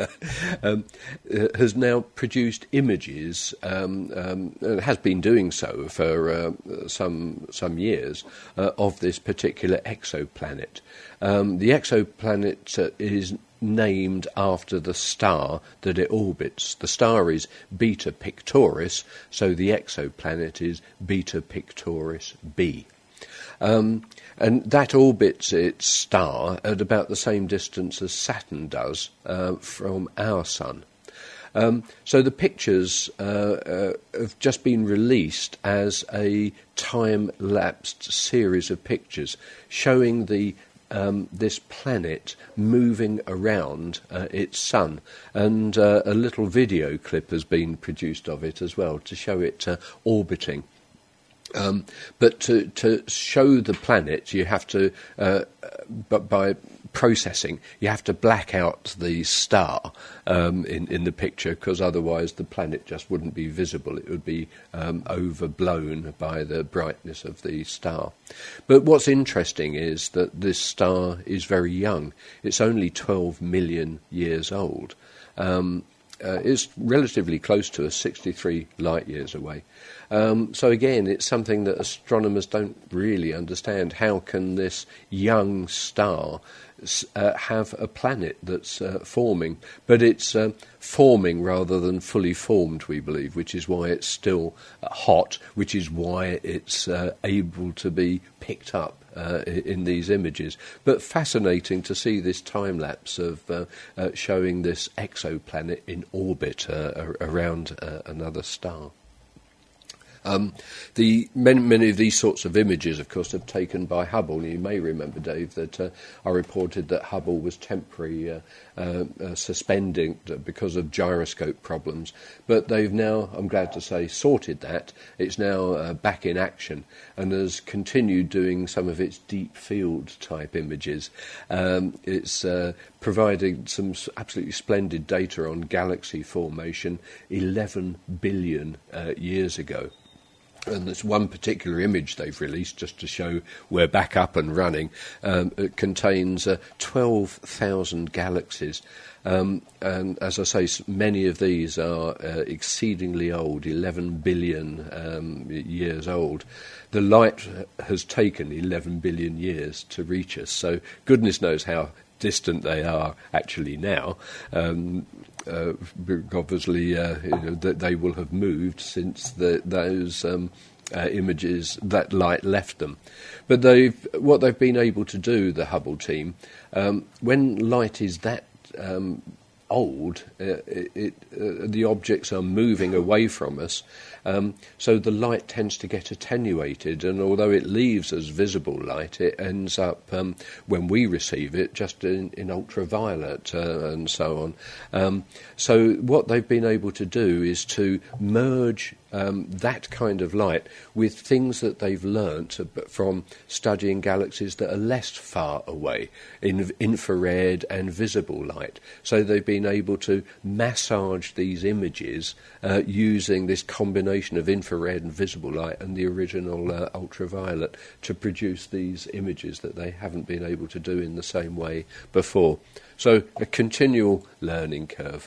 um, uh, has now produced images, um, um, and has been doing so for uh, some, some years, uh, of this particular exoplanet. Um, the exoplanet uh, is named after the star that it orbits. The star is Beta Pictoris, so the exoplanet is Beta Pictoris b. Um, and that orbits its star at about the same distance as Saturn does uh, from our sun. Um, so the pictures uh, uh, have just been released as a time-lapsed series of pictures showing the Um, this planet moving around uh, its sun, and uh, a little video clip has been produced of it as well to show it uh, orbiting. Um, but to, to show the planet, you have to, uh, but by processing, you have to black out the star um, in, in the picture, because otherwise the planet just wouldn't be visible. It would be um, overblown by the brightness of the star. But what's interesting is that this star is very young. It's only twelve million years old. Um, uh, it's relatively close to us, sixty-three light years away. Um, so again, it's something that astronomers don't really understand. How can this young star uh, have a planet that's uh, forming? But it's uh, forming rather than fully formed, we believe, which is why it's still uh, hot, which is why it's uh, able to be picked up Uh, in these images. But fascinating to see this time-lapse of uh, uh, showing this exoplanet in orbit uh, around uh, another star. Um, the many, many of these sorts of images, of course, are taken by Hubble. You may remember, Dave, that uh, I reported that Hubble was temporarily uh, uh, uh, suspending because of gyroscope problems. But they've now, I'm glad to say, sorted that. It's now uh, back in action and has continued doing some of its deep field type images. Um, it's uh, providing some absolutely splendid data on galaxy formation eleven billion uh, years ago. And there's one particular image they've released just to show we're back up and running. Um, it contains uh, twelve thousand galaxies. Um, and as I say, many of these are uh, exceedingly old, eleven billion um, years old. The light has taken eleven billion years to reach us, so goodness knows how distant they are actually now. Um, uh, obviously, uh, you know, that they will have moved since the, those um, uh, images, that light left them. But they've what they've been able to do, the Hubble team, um, when light is that um, old, uh, it, it, uh, the objects are moving away from us, um, so the light tends to get attenuated, and although it leaves as visible light, it ends up, um, when we receive it, just in, in ultraviolet uh, and so on. Um, so what they've been able to do is to merge um, that kind of light with things that they've learnt from studying galaxies that are less far away, in infrared and visible light. So they've been able to massage these images uh, using this combination of infrared and visible light and the original uh, ultraviolet to produce these images that they haven't been able to do in the same way before. So a continual learning curve.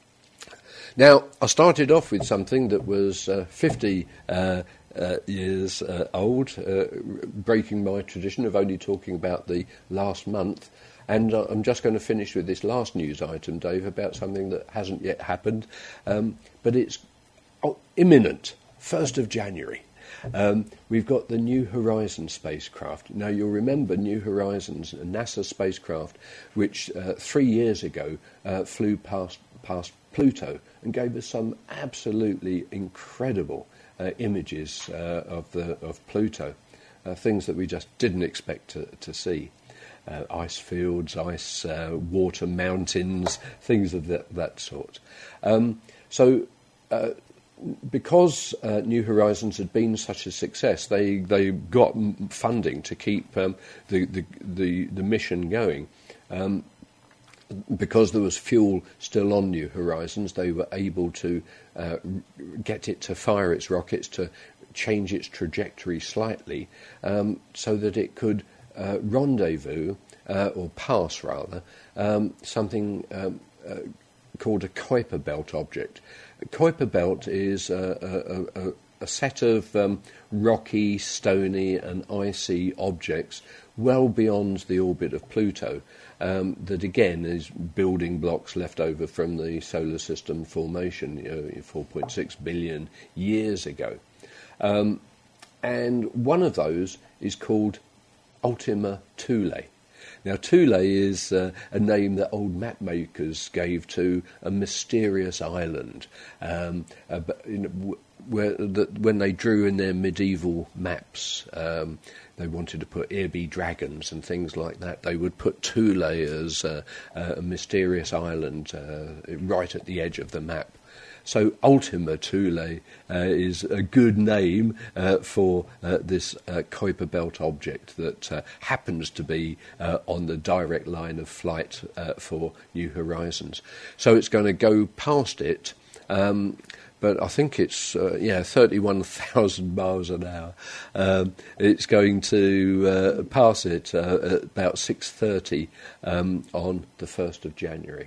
Now, I started off with something that was uh, fifty uh, uh, years uh, old, uh, breaking my tradition of only talking about the last month. And uh, I'm just going to finish with this last news item, Dave, about something that hasn't yet happened, um, but it's oh, imminent, first of January. Um, we've got the New Horizons spacecraft. Now, you'll remember New Horizons, a NASA spacecraft, which uh, three years ago uh, flew past, past Pluto and gave us some absolutely incredible uh, images uh, of the of Pluto, uh, things that we just didn't expect to, to see. Uh, ice fields, ice uh, water mountains, things of that, that sort. Um, so uh, because uh, New Horizons had been such a success, they, they got funding to keep um, the, the, the, the mission going. Um, Because there was fuel still on New Horizons, they were able to uh, get it to fire its rockets, to change its trajectory slightly, um, so that it could uh, rendezvous, uh, or pass rather, um, something um, uh, called a Kuiper Belt object. A Kuiper Belt is a, a, a, a set of um, rocky, stony and icy objects well beyond the orbit of Pluto. Um, that again is building blocks left over from the solar system formation, you know, four point six billion years ago. Um, and one of those is called Ultima Thule. Now, Thule is uh, a name that old map makers gave to a mysterious island, um, uh, you know, where the, when they drew in their medieval maps, um, they wanted to put Irby dragons and things like that. They would put Thule as uh, a mysterious island uh, right at the edge of the map. So Ultima Thule uh, is a good name uh, for uh, this uh, Kuiper Belt object that uh, happens to be uh, on the direct line of flight uh, for New Horizons. So it's going to go past it, um, but I think it's, uh, yeah, thirty-one thousand miles an hour. Um, it's going to uh, pass it uh, at about six thirty um, on the first of January.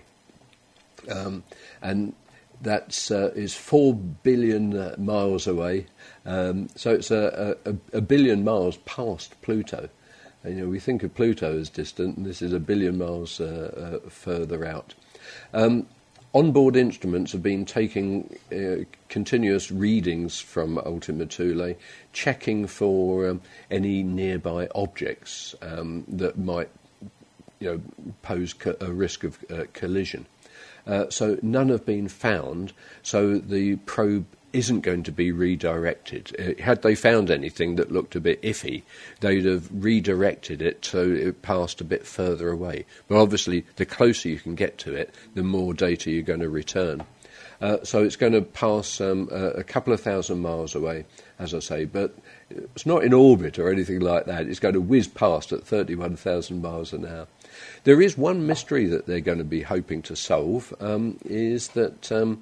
Um, and That uh, is four billion uh, miles away, um, so it's a, a, a billion miles past Pluto. And, you know, we think of Pluto as distant, and this is a billion miles uh, uh, further out. Um, onboard instruments have been taking uh, continuous readings from Ultima Thule, checking for um, any nearby objects um, that might, you know, pose co- a risk of uh, collision. Uh, so none have been found, so the probe isn't going to be redirected. Uh, had they found anything that looked a bit iffy, they'd have redirected it so it passed a bit further away. But obviously, the closer you can get to it, the more data you're going to return. Uh, so it's going to pass um, a, a couple of thousand miles away, as I say, but it's not in orbit or anything like that. It's going to whiz past at thirty-one thousand miles an hour. There is one mystery that they're going to be hoping to solve, um, is that um,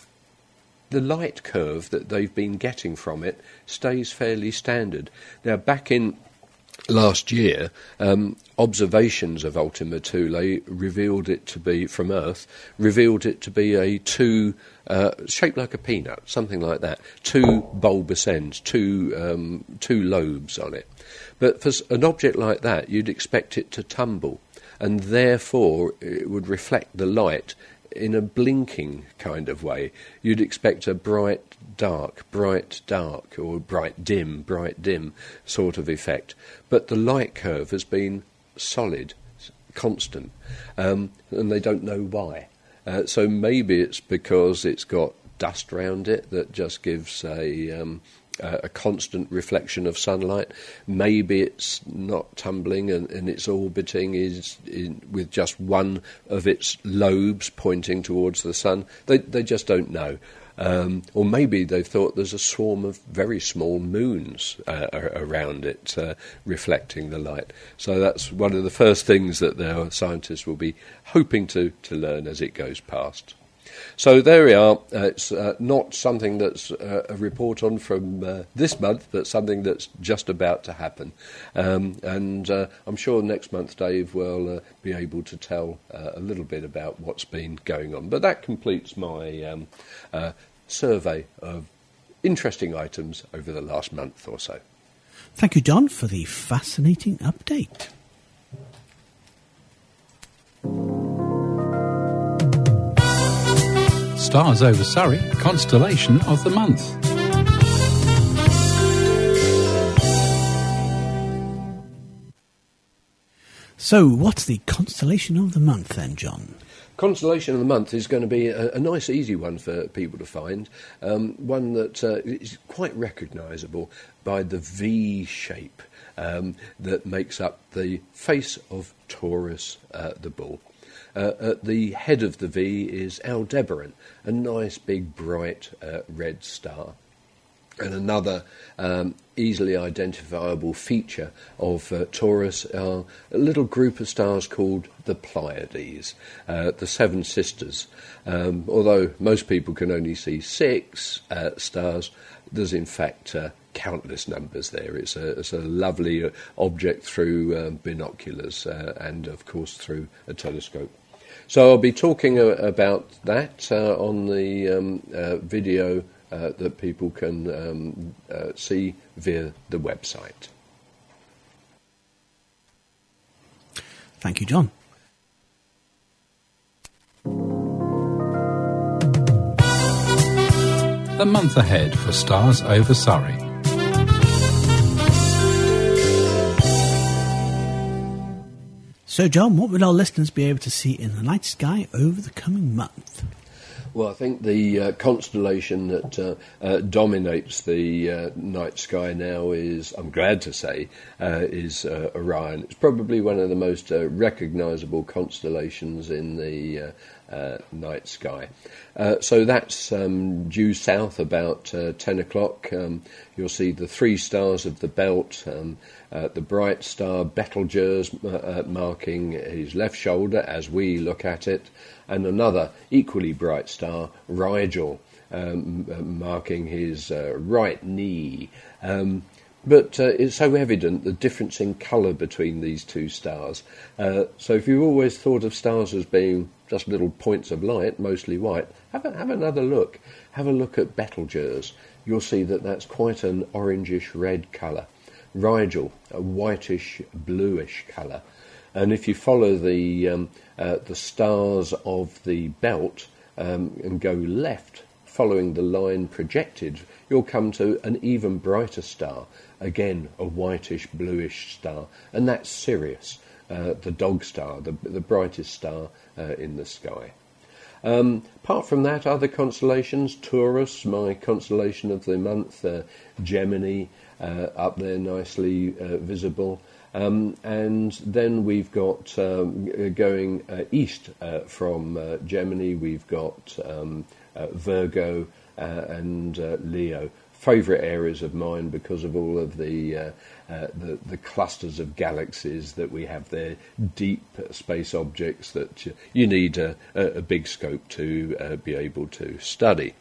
the light curve that they've been getting from it stays fairly standard. Now, back in last year, um, observations of Ultima Thule revealed it to be, from Earth, revealed it to be a two, uh, shaped like a peanut, something like that, two bulbous ends, two, um, two lobes on it. But for an object like that, you'd expect it to tumble, and therefore it would reflect the light in a blinking kind of way. You'd expect a bright, dark, bright, dark, or bright, dim, bright, dim sort of effect. But the light curve has been solid, constant, um, and they don't know why. Uh, so maybe it's because it's got dust around it that just gives a, um, uh, a constant reflection of sunlight. Maybe it's not tumbling and, and it's orbiting is in, with just one of its lobes pointing towards the sun. They they just don't know. Um, or maybe they've thought there's a swarm of very small moons uh, around it uh, reflecting the light. So that's one of the first things that their scientists will be hoping to, to learn as it goes past. So there we are. Uh, it's uh, not something that's uh, a report on from uh, this month, but something that's just about to happen. Um, and uh, I'm sure next month Dave will uh, be able to tell uh, a little bit about what's been going on. But that completes my um, uh, survey of interesting items over the last month or so. Thank you, John, for the fascinating update. Stars over Surrey, Constellation of the Month. So, what's the constellation of the month then, John? Constellation of the month is going to be a, a nice, easy one for people to find. Um, one that uh, is quite recognisable by the V shape um, that makes up the face of Taurus, uh, the bull. Uh, at the head of the V is Aldebaran, a nice big bright uh, red star. And another um, easily identifiable feature of uh, Taurus are a little group of stars called the Pleiades, uh, the Seven Sisters. Um, although most people can only see six uh, stars, there's in fact uh, countless numbers there. It's a, it's a lovely uh, object through uh, binoculars uh, and, of course, through a telescope. So I'll be talking uh, about that uh, on the um, uh, video uh, that people can um, uh, see via the website. Thank you, John. The month ahead for Stars over Surrey. So, John, what will our listeners be able to see in the night sky over the coming month? Well, I think the uh, constellation that uh, uh, dominates the uh, night sky now is, I'm glad to say, uh, is uh, Orion. It's probably one of the most uh, recognisable constellations in the uh, uh, night sky. Uh, so that's um, due south about uh, ten o'clock. Um, you'll see the three stars of the belt, um, uh, the bright star Betelgeuse uh, uh, marking his left shoulder as we look at it, and another equally bright star, Rigel, um, uh, marking his uh, right knee. Um, but uh, it's so evident the difference in colour between these two stars. Uh, so if you've always thought of stars as being just little points of light, mostly white, have, a, have another look. Have a look at Betelgeuse. You'll see that that's quite an orangish red colour. Rigel, a whitish bluish colour. And if you follow the um, uh, the stars of the belt um, and go left, following the line projected, you'll come to an even brighter star, again a whitish bluish star, and that's Sirius, uh, the dog star, the, the brightest star uh, in the sky. Um, apart from that, other constellations, Taurus, my constellation of the month, uh, Gemini, uh, up there nicely uh, visible. Um, and then we've got, um, going uh, east uh, from uh, Gemini, we've got um, uh, Virgo uh, and uh, Leo. Favourite areas of mine because of all of the, uh, uh, the the clusters of galaxies that we have there, deep space objects that you need a, a big scope to uh, be able to study.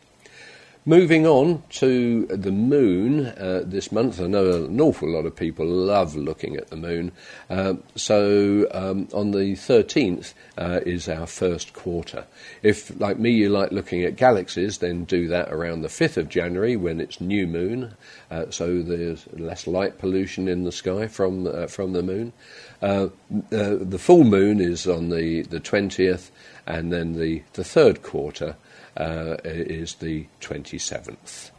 Moving on to the moon uh, this month. I know an awful lot of people love looking at the moon. Uh, so um, on the thirteenth uh, is our first quarter. If, like me, you like looking at galaxies, then do that around the fifth of January when it's new moon. Uh, so there's less light pollution in the sky from uh, from the moon. Uh, uh, the full moon is on the, the twentieth, and then the, the third quarter Uh, is the twenty-seventh.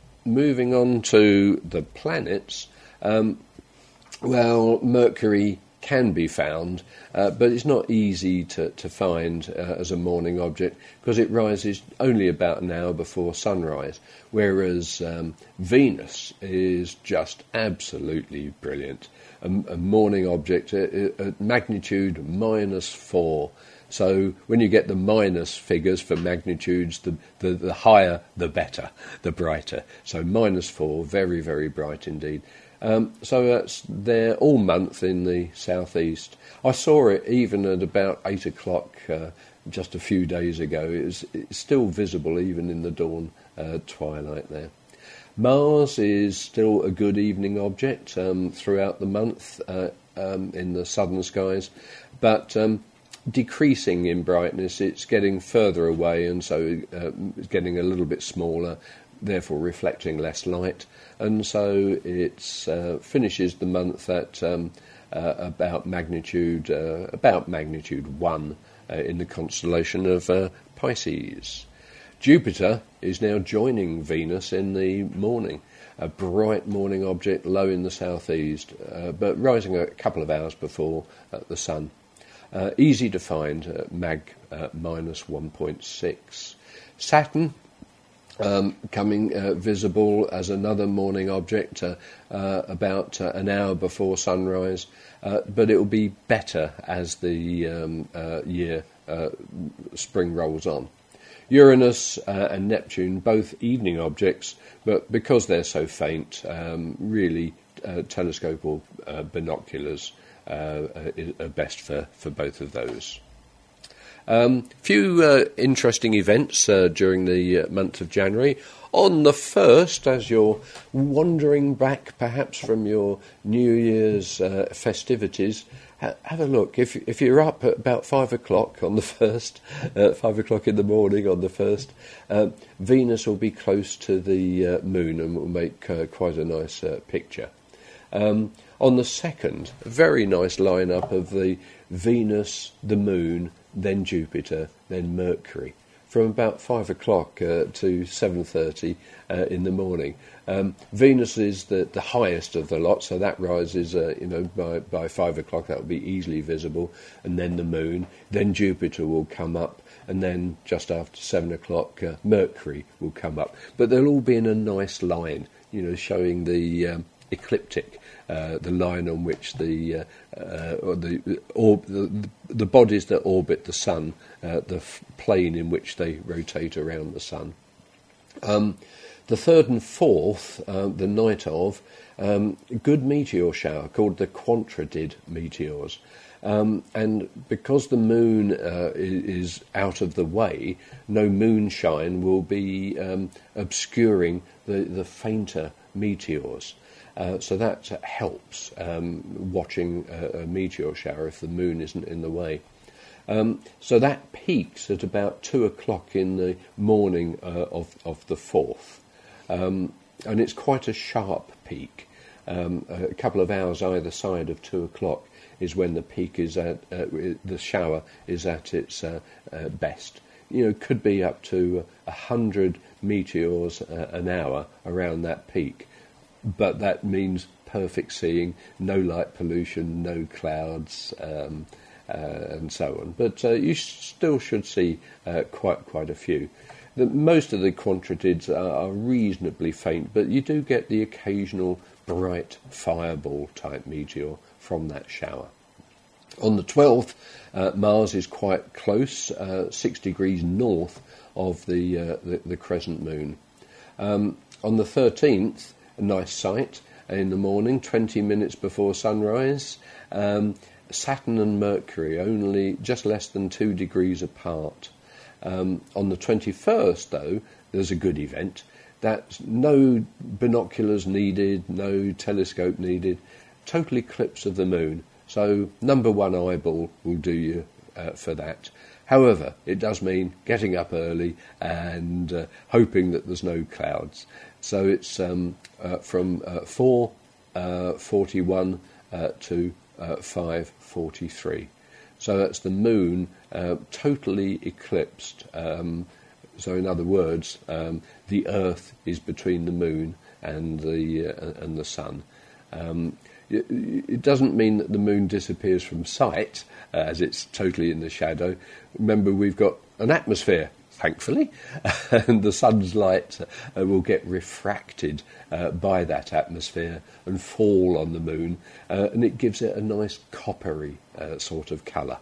Moving on to the planets, um, well, Mercury can be found, uh, but it's not easy to, to find uh, as a morning object because it rises only about an hour before sunrise, whereas um, Venus is just absolutely brilliant. A, a morning object at, at magnitude minus four. So when you get the minus figures for magnitudes, the, the, the higher, the better, the brighter. So minus four, very, very bright indeed. Um, so that's there all month in the southeast. I saw it even at about eight o'clock uh, just a few days ago. It was, it's still visible even in the dawn uh, twilight there. Mars is still a good evening object um, throughout the month uh, um, in the southern skies, but um, decreasing in brightness. It's getting further away, and so uh, it's getting a little bit smaller, therefore reflecting less light, and so it uh, finishes the month at um, uh, about magnitude uh, about magnitude one uh, in the constellation of uh, Pisces. Jupiter is now joining Venus in the morning, a bright morning object low in the southeast, uh, but rising a couple of hours before uh, the sun. Uh, easy to find, uh, mag uh, minus one point six. Saturn um, coming uh, visible as another morning object uh, uh, about uh, an hour before sunrise, uh, but it will be better as the um, uh, year uh, spring rolls on. Uranus uh, and Neptune, both evening objects, but because they're so faint, um, really uh, telescopal uh, binoculars uh, are best for, for both of those. Um, few uh, interesting events uh, during the uh, month of January. On the first, as you're wandering back perhaps from your New Year's uh, festivities, ha- have a look. If if you're up at about five o'clock on the first, uh, five o'clock in the morning on the first, uh, Venus will be close to the uh, moon and will make uh, quite a nice uh, picture. Um, on the second, a very nice lineup of the Venus, the moon, then Jupiter, then Mercury, from about five o'clock uh, to seven thirty uh, in the morning. Um, Venus is the, the highest of the lot, so that rises, uh, you know, by, by five o'clock. That will be easily visible, and then the moon, then Jupiter will come up, and then just after seven o'clock, uh, Mercury will come up. But they'll all be in a nice line, you know, showing the um, ecliptic. Uh, the line on which the uh, uh, or the, or the the bodies that orbit the sun, uh, the f- plane in which they rotate around the sun. Um, the third and fourth, uh, the night of, um, a good meteor shower called the Quantridid meteors. Um, and because the moon uh, is out of the way, no moonshine will be um, obscuring the, the fainter meteors. Uh, so that helps um, watching a, a meteor shower if the moon isn't in the way. Um, so that peaks at about two o'clock in the morning uh, of, of the fourth. Um, and it's quite a sharp peak. Um, a couple of hours either side of two o'clock is when the peak is at, uh, the shower is at its uh, uh, best. You know, could be up to a hundred meteors uh, an hour around that peak. But that means perfect seeing, no light pollution, no clouds, um, uh, and so on. But uh, you still should see uh, quite quite a few. The, most of the Quantridids are, are reasonably faint, but you do get the occasional bright fireball type meteor from that shower. On the twelfth, uh, Mars is quite close, uh, six degrees north of the uh, the, the crescent moon. Um, on the thirteenth. A nice sight in the morning, twenty minutes before sunrise. Um, Saturn and Mercury only just less than two degrees apart. Um, on the twenty-first, though, there's a good event. That's no binoculars needed, no telescope needed. Total eclipse of the moon. So number one eyeball will do you uh, for that. However, it does mean getting up early and uh, hoping that there's no clouds. So it's um, uh, from uh, four forty-one uh, to uh, five forty-three. So that's the moon uh, totally eclipsed. Um, so in other words, um, the Earth is between the moon and the uh, and the sun. Um, it doesn't mean that the moon disappears from sight, uh, as it's totally in the shadow. Remember, we've got an atmosphere, thankfully, and the sun's light uh, will get refracted uh, by that atmosphere and fall on the moon, uh, and it gives it a nice coppery uh, sort of colour.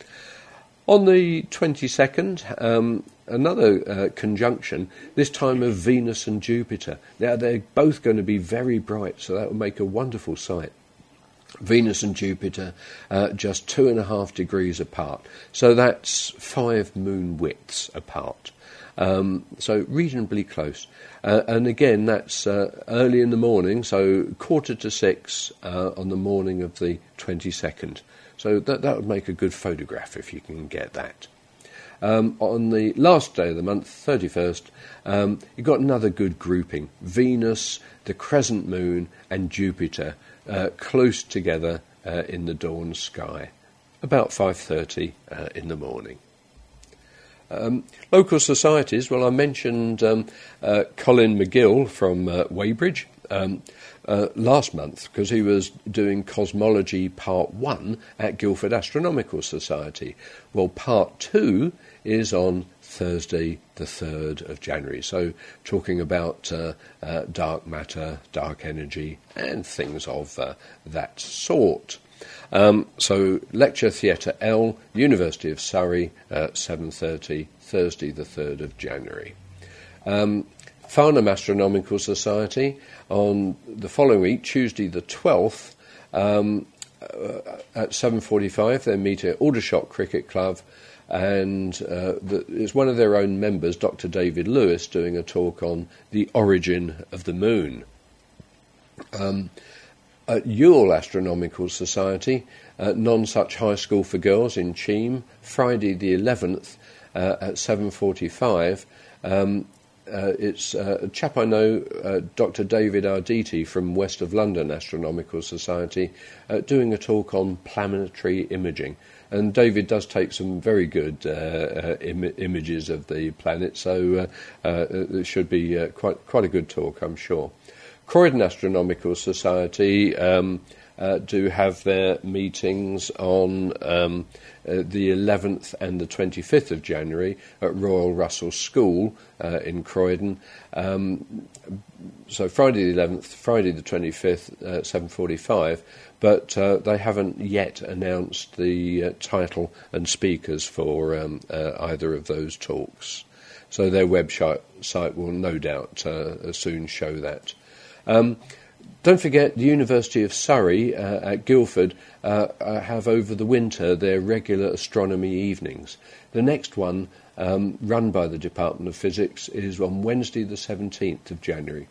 On the twenty-second, um, another uh, conjunction, this time of Venus and Jupiter. Now, they're both going to be very bright, so that will make a wonderful sight. Venus and Jupiter uh, just two and a half degrees apart, so that's five moon widths apart. Um, so reasonably close. Uh, and again, that's uh, early in the morning, so quarter to six uh, on the morning of the twenty-second. So that, that would make a good photograph if you can get that. Um, on the last day of the month, thirty-first, um, you've got another good grouping. Venus, the crescent moon and Jupiter uh, close together uh, in the dawn sky, about five thirty uh, in the morning. Um, local societies, well, I mentioned um, uh, Colin McGill from uh, Weybridge um, uh, last month because he was doing Cosmology Part one at Guildford Astronomical Society. Well, Part two is on Thursday the third of January, so talking about uh, uh, dark matter, dark energy and things of uh, that sort. Um, so Lecture Theatre L, University of Surrey, uh, seven thirty, Thursday the third of January. Um, Farnham Astronomical Society on the following week, Tuesday the twelfth, um, uh, at seven forty-five, they're meeting at Aldershot Cricket Club, and uh, the, it's one of their own members, Doctor David Lewis, doing a talk on the origin of the moon. Um, At Ewell Astronomical Society, uh, Nonsuch High School for Girls in Cheam, Friday the eleventh uh, at seven forty-five. Um, uh, it's uh, a chap I know, uh, Doctor David Arditi from West of London Astronomical Society, uh, doing a talk on planetary imaging. And David does take some very good uh, uh, Im- images of the planet, so uh, uh, it should be uh, quite quite a good talk, I'm sure. Croydon Astronomical Society um, uh, do have their meetings on um, uh, the eleventh and the twenty-fifth of January at Royal Russell School uh, in Croydon. Um, so Friday the eleventh, Friday the twenty-fifth, uh, seven forty-five, but uh, they haven't yet announced the uh, title and speakers for um, uh, either of those talks. So their website site will no doubt uh, soon show that. Um, don't forget, the University of Surrey uh, at Guildford uh, uh, have over the winter their regular astronomy evenings. The next one, um, run by the Department of Physics, is on Wednesday the seventeenth of January.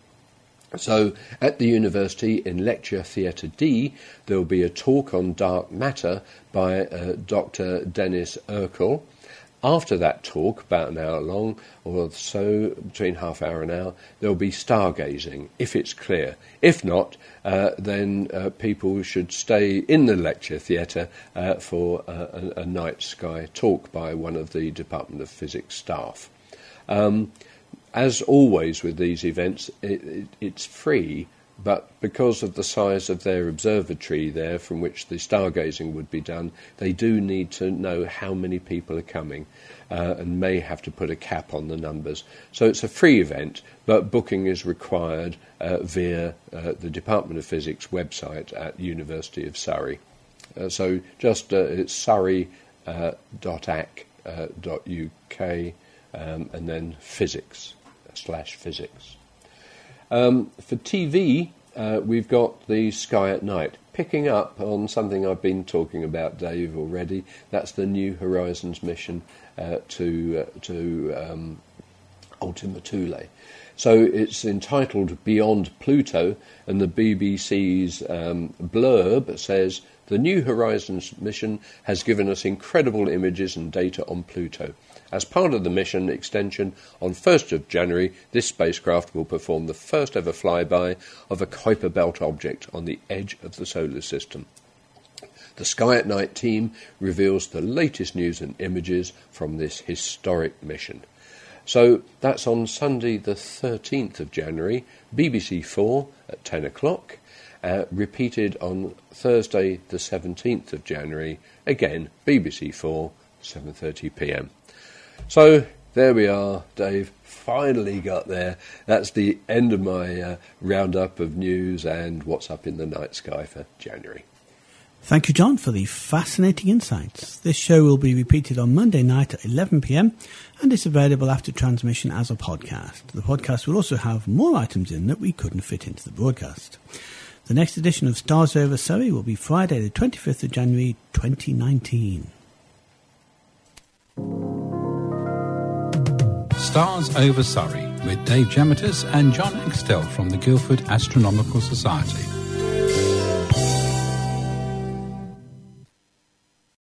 So at the university in Lecture Theatre D, there will be a talk on dark matter by uh, Doctor Dennis Urkel. After that talk, about an hour long, or so, between half hour and an hour, there will be stargazing, if it's clear. If not, uh, then uh, people should stay in the lecture theatre uh, for uh, a, a night sky talk by one of the Department of Physics staff. Um, as always with these events, it, it, it's free, but because of the size of their observatory there from which the stargazing would be done, they do need to know how many people are coming uh, and may have to put a cap on the numbers. So it's a free event, but booking is required uh, via uh, the Department of Physics website at University of Surrey. Uh, so just uh, it's surrey dot a c dot u k um, and then physics slash physics. Um, for T V, uh, we've got the Sky at Night, picking up on something I've been talking about, Dave, already. That's the New Horizons mission uh, to uh, to um, Ultima Thule. So it's entitled Beyond Pluto, and the B B C's um, blurb says, "The New Horizons mission has given us incredible images and data on Pluto. As part of the mission extension, on first of January, this spacecraft will perform the first ever flyby of a Kuiper Belt object on the edge of the solar system. The Sky at Night team reveals the latest news and images from this historic mission." So that's on Sunday the thirteenth of January, B B C four at ten o'clock. uh, repeated on Thursday the seventeenth of January, again B B C four, seven thirty p m. So there we are, Dave, finally got there. That's the end of my uh, roundup of news and what's up in the night sky for January. Thank you, John, for the fascinating insights. This show will be repeated on Monday night at eleven p m and is available after transmission as a podcast. The podcast will also have more items in that we couldn't fit into the broadcast. The next edition of Stars Over Surrey will be Friday the twenty-fifth of January twenty nineteen. Stars Over Surrey with Dave Gemitas and John Extell from the Guildford Astronomical Society.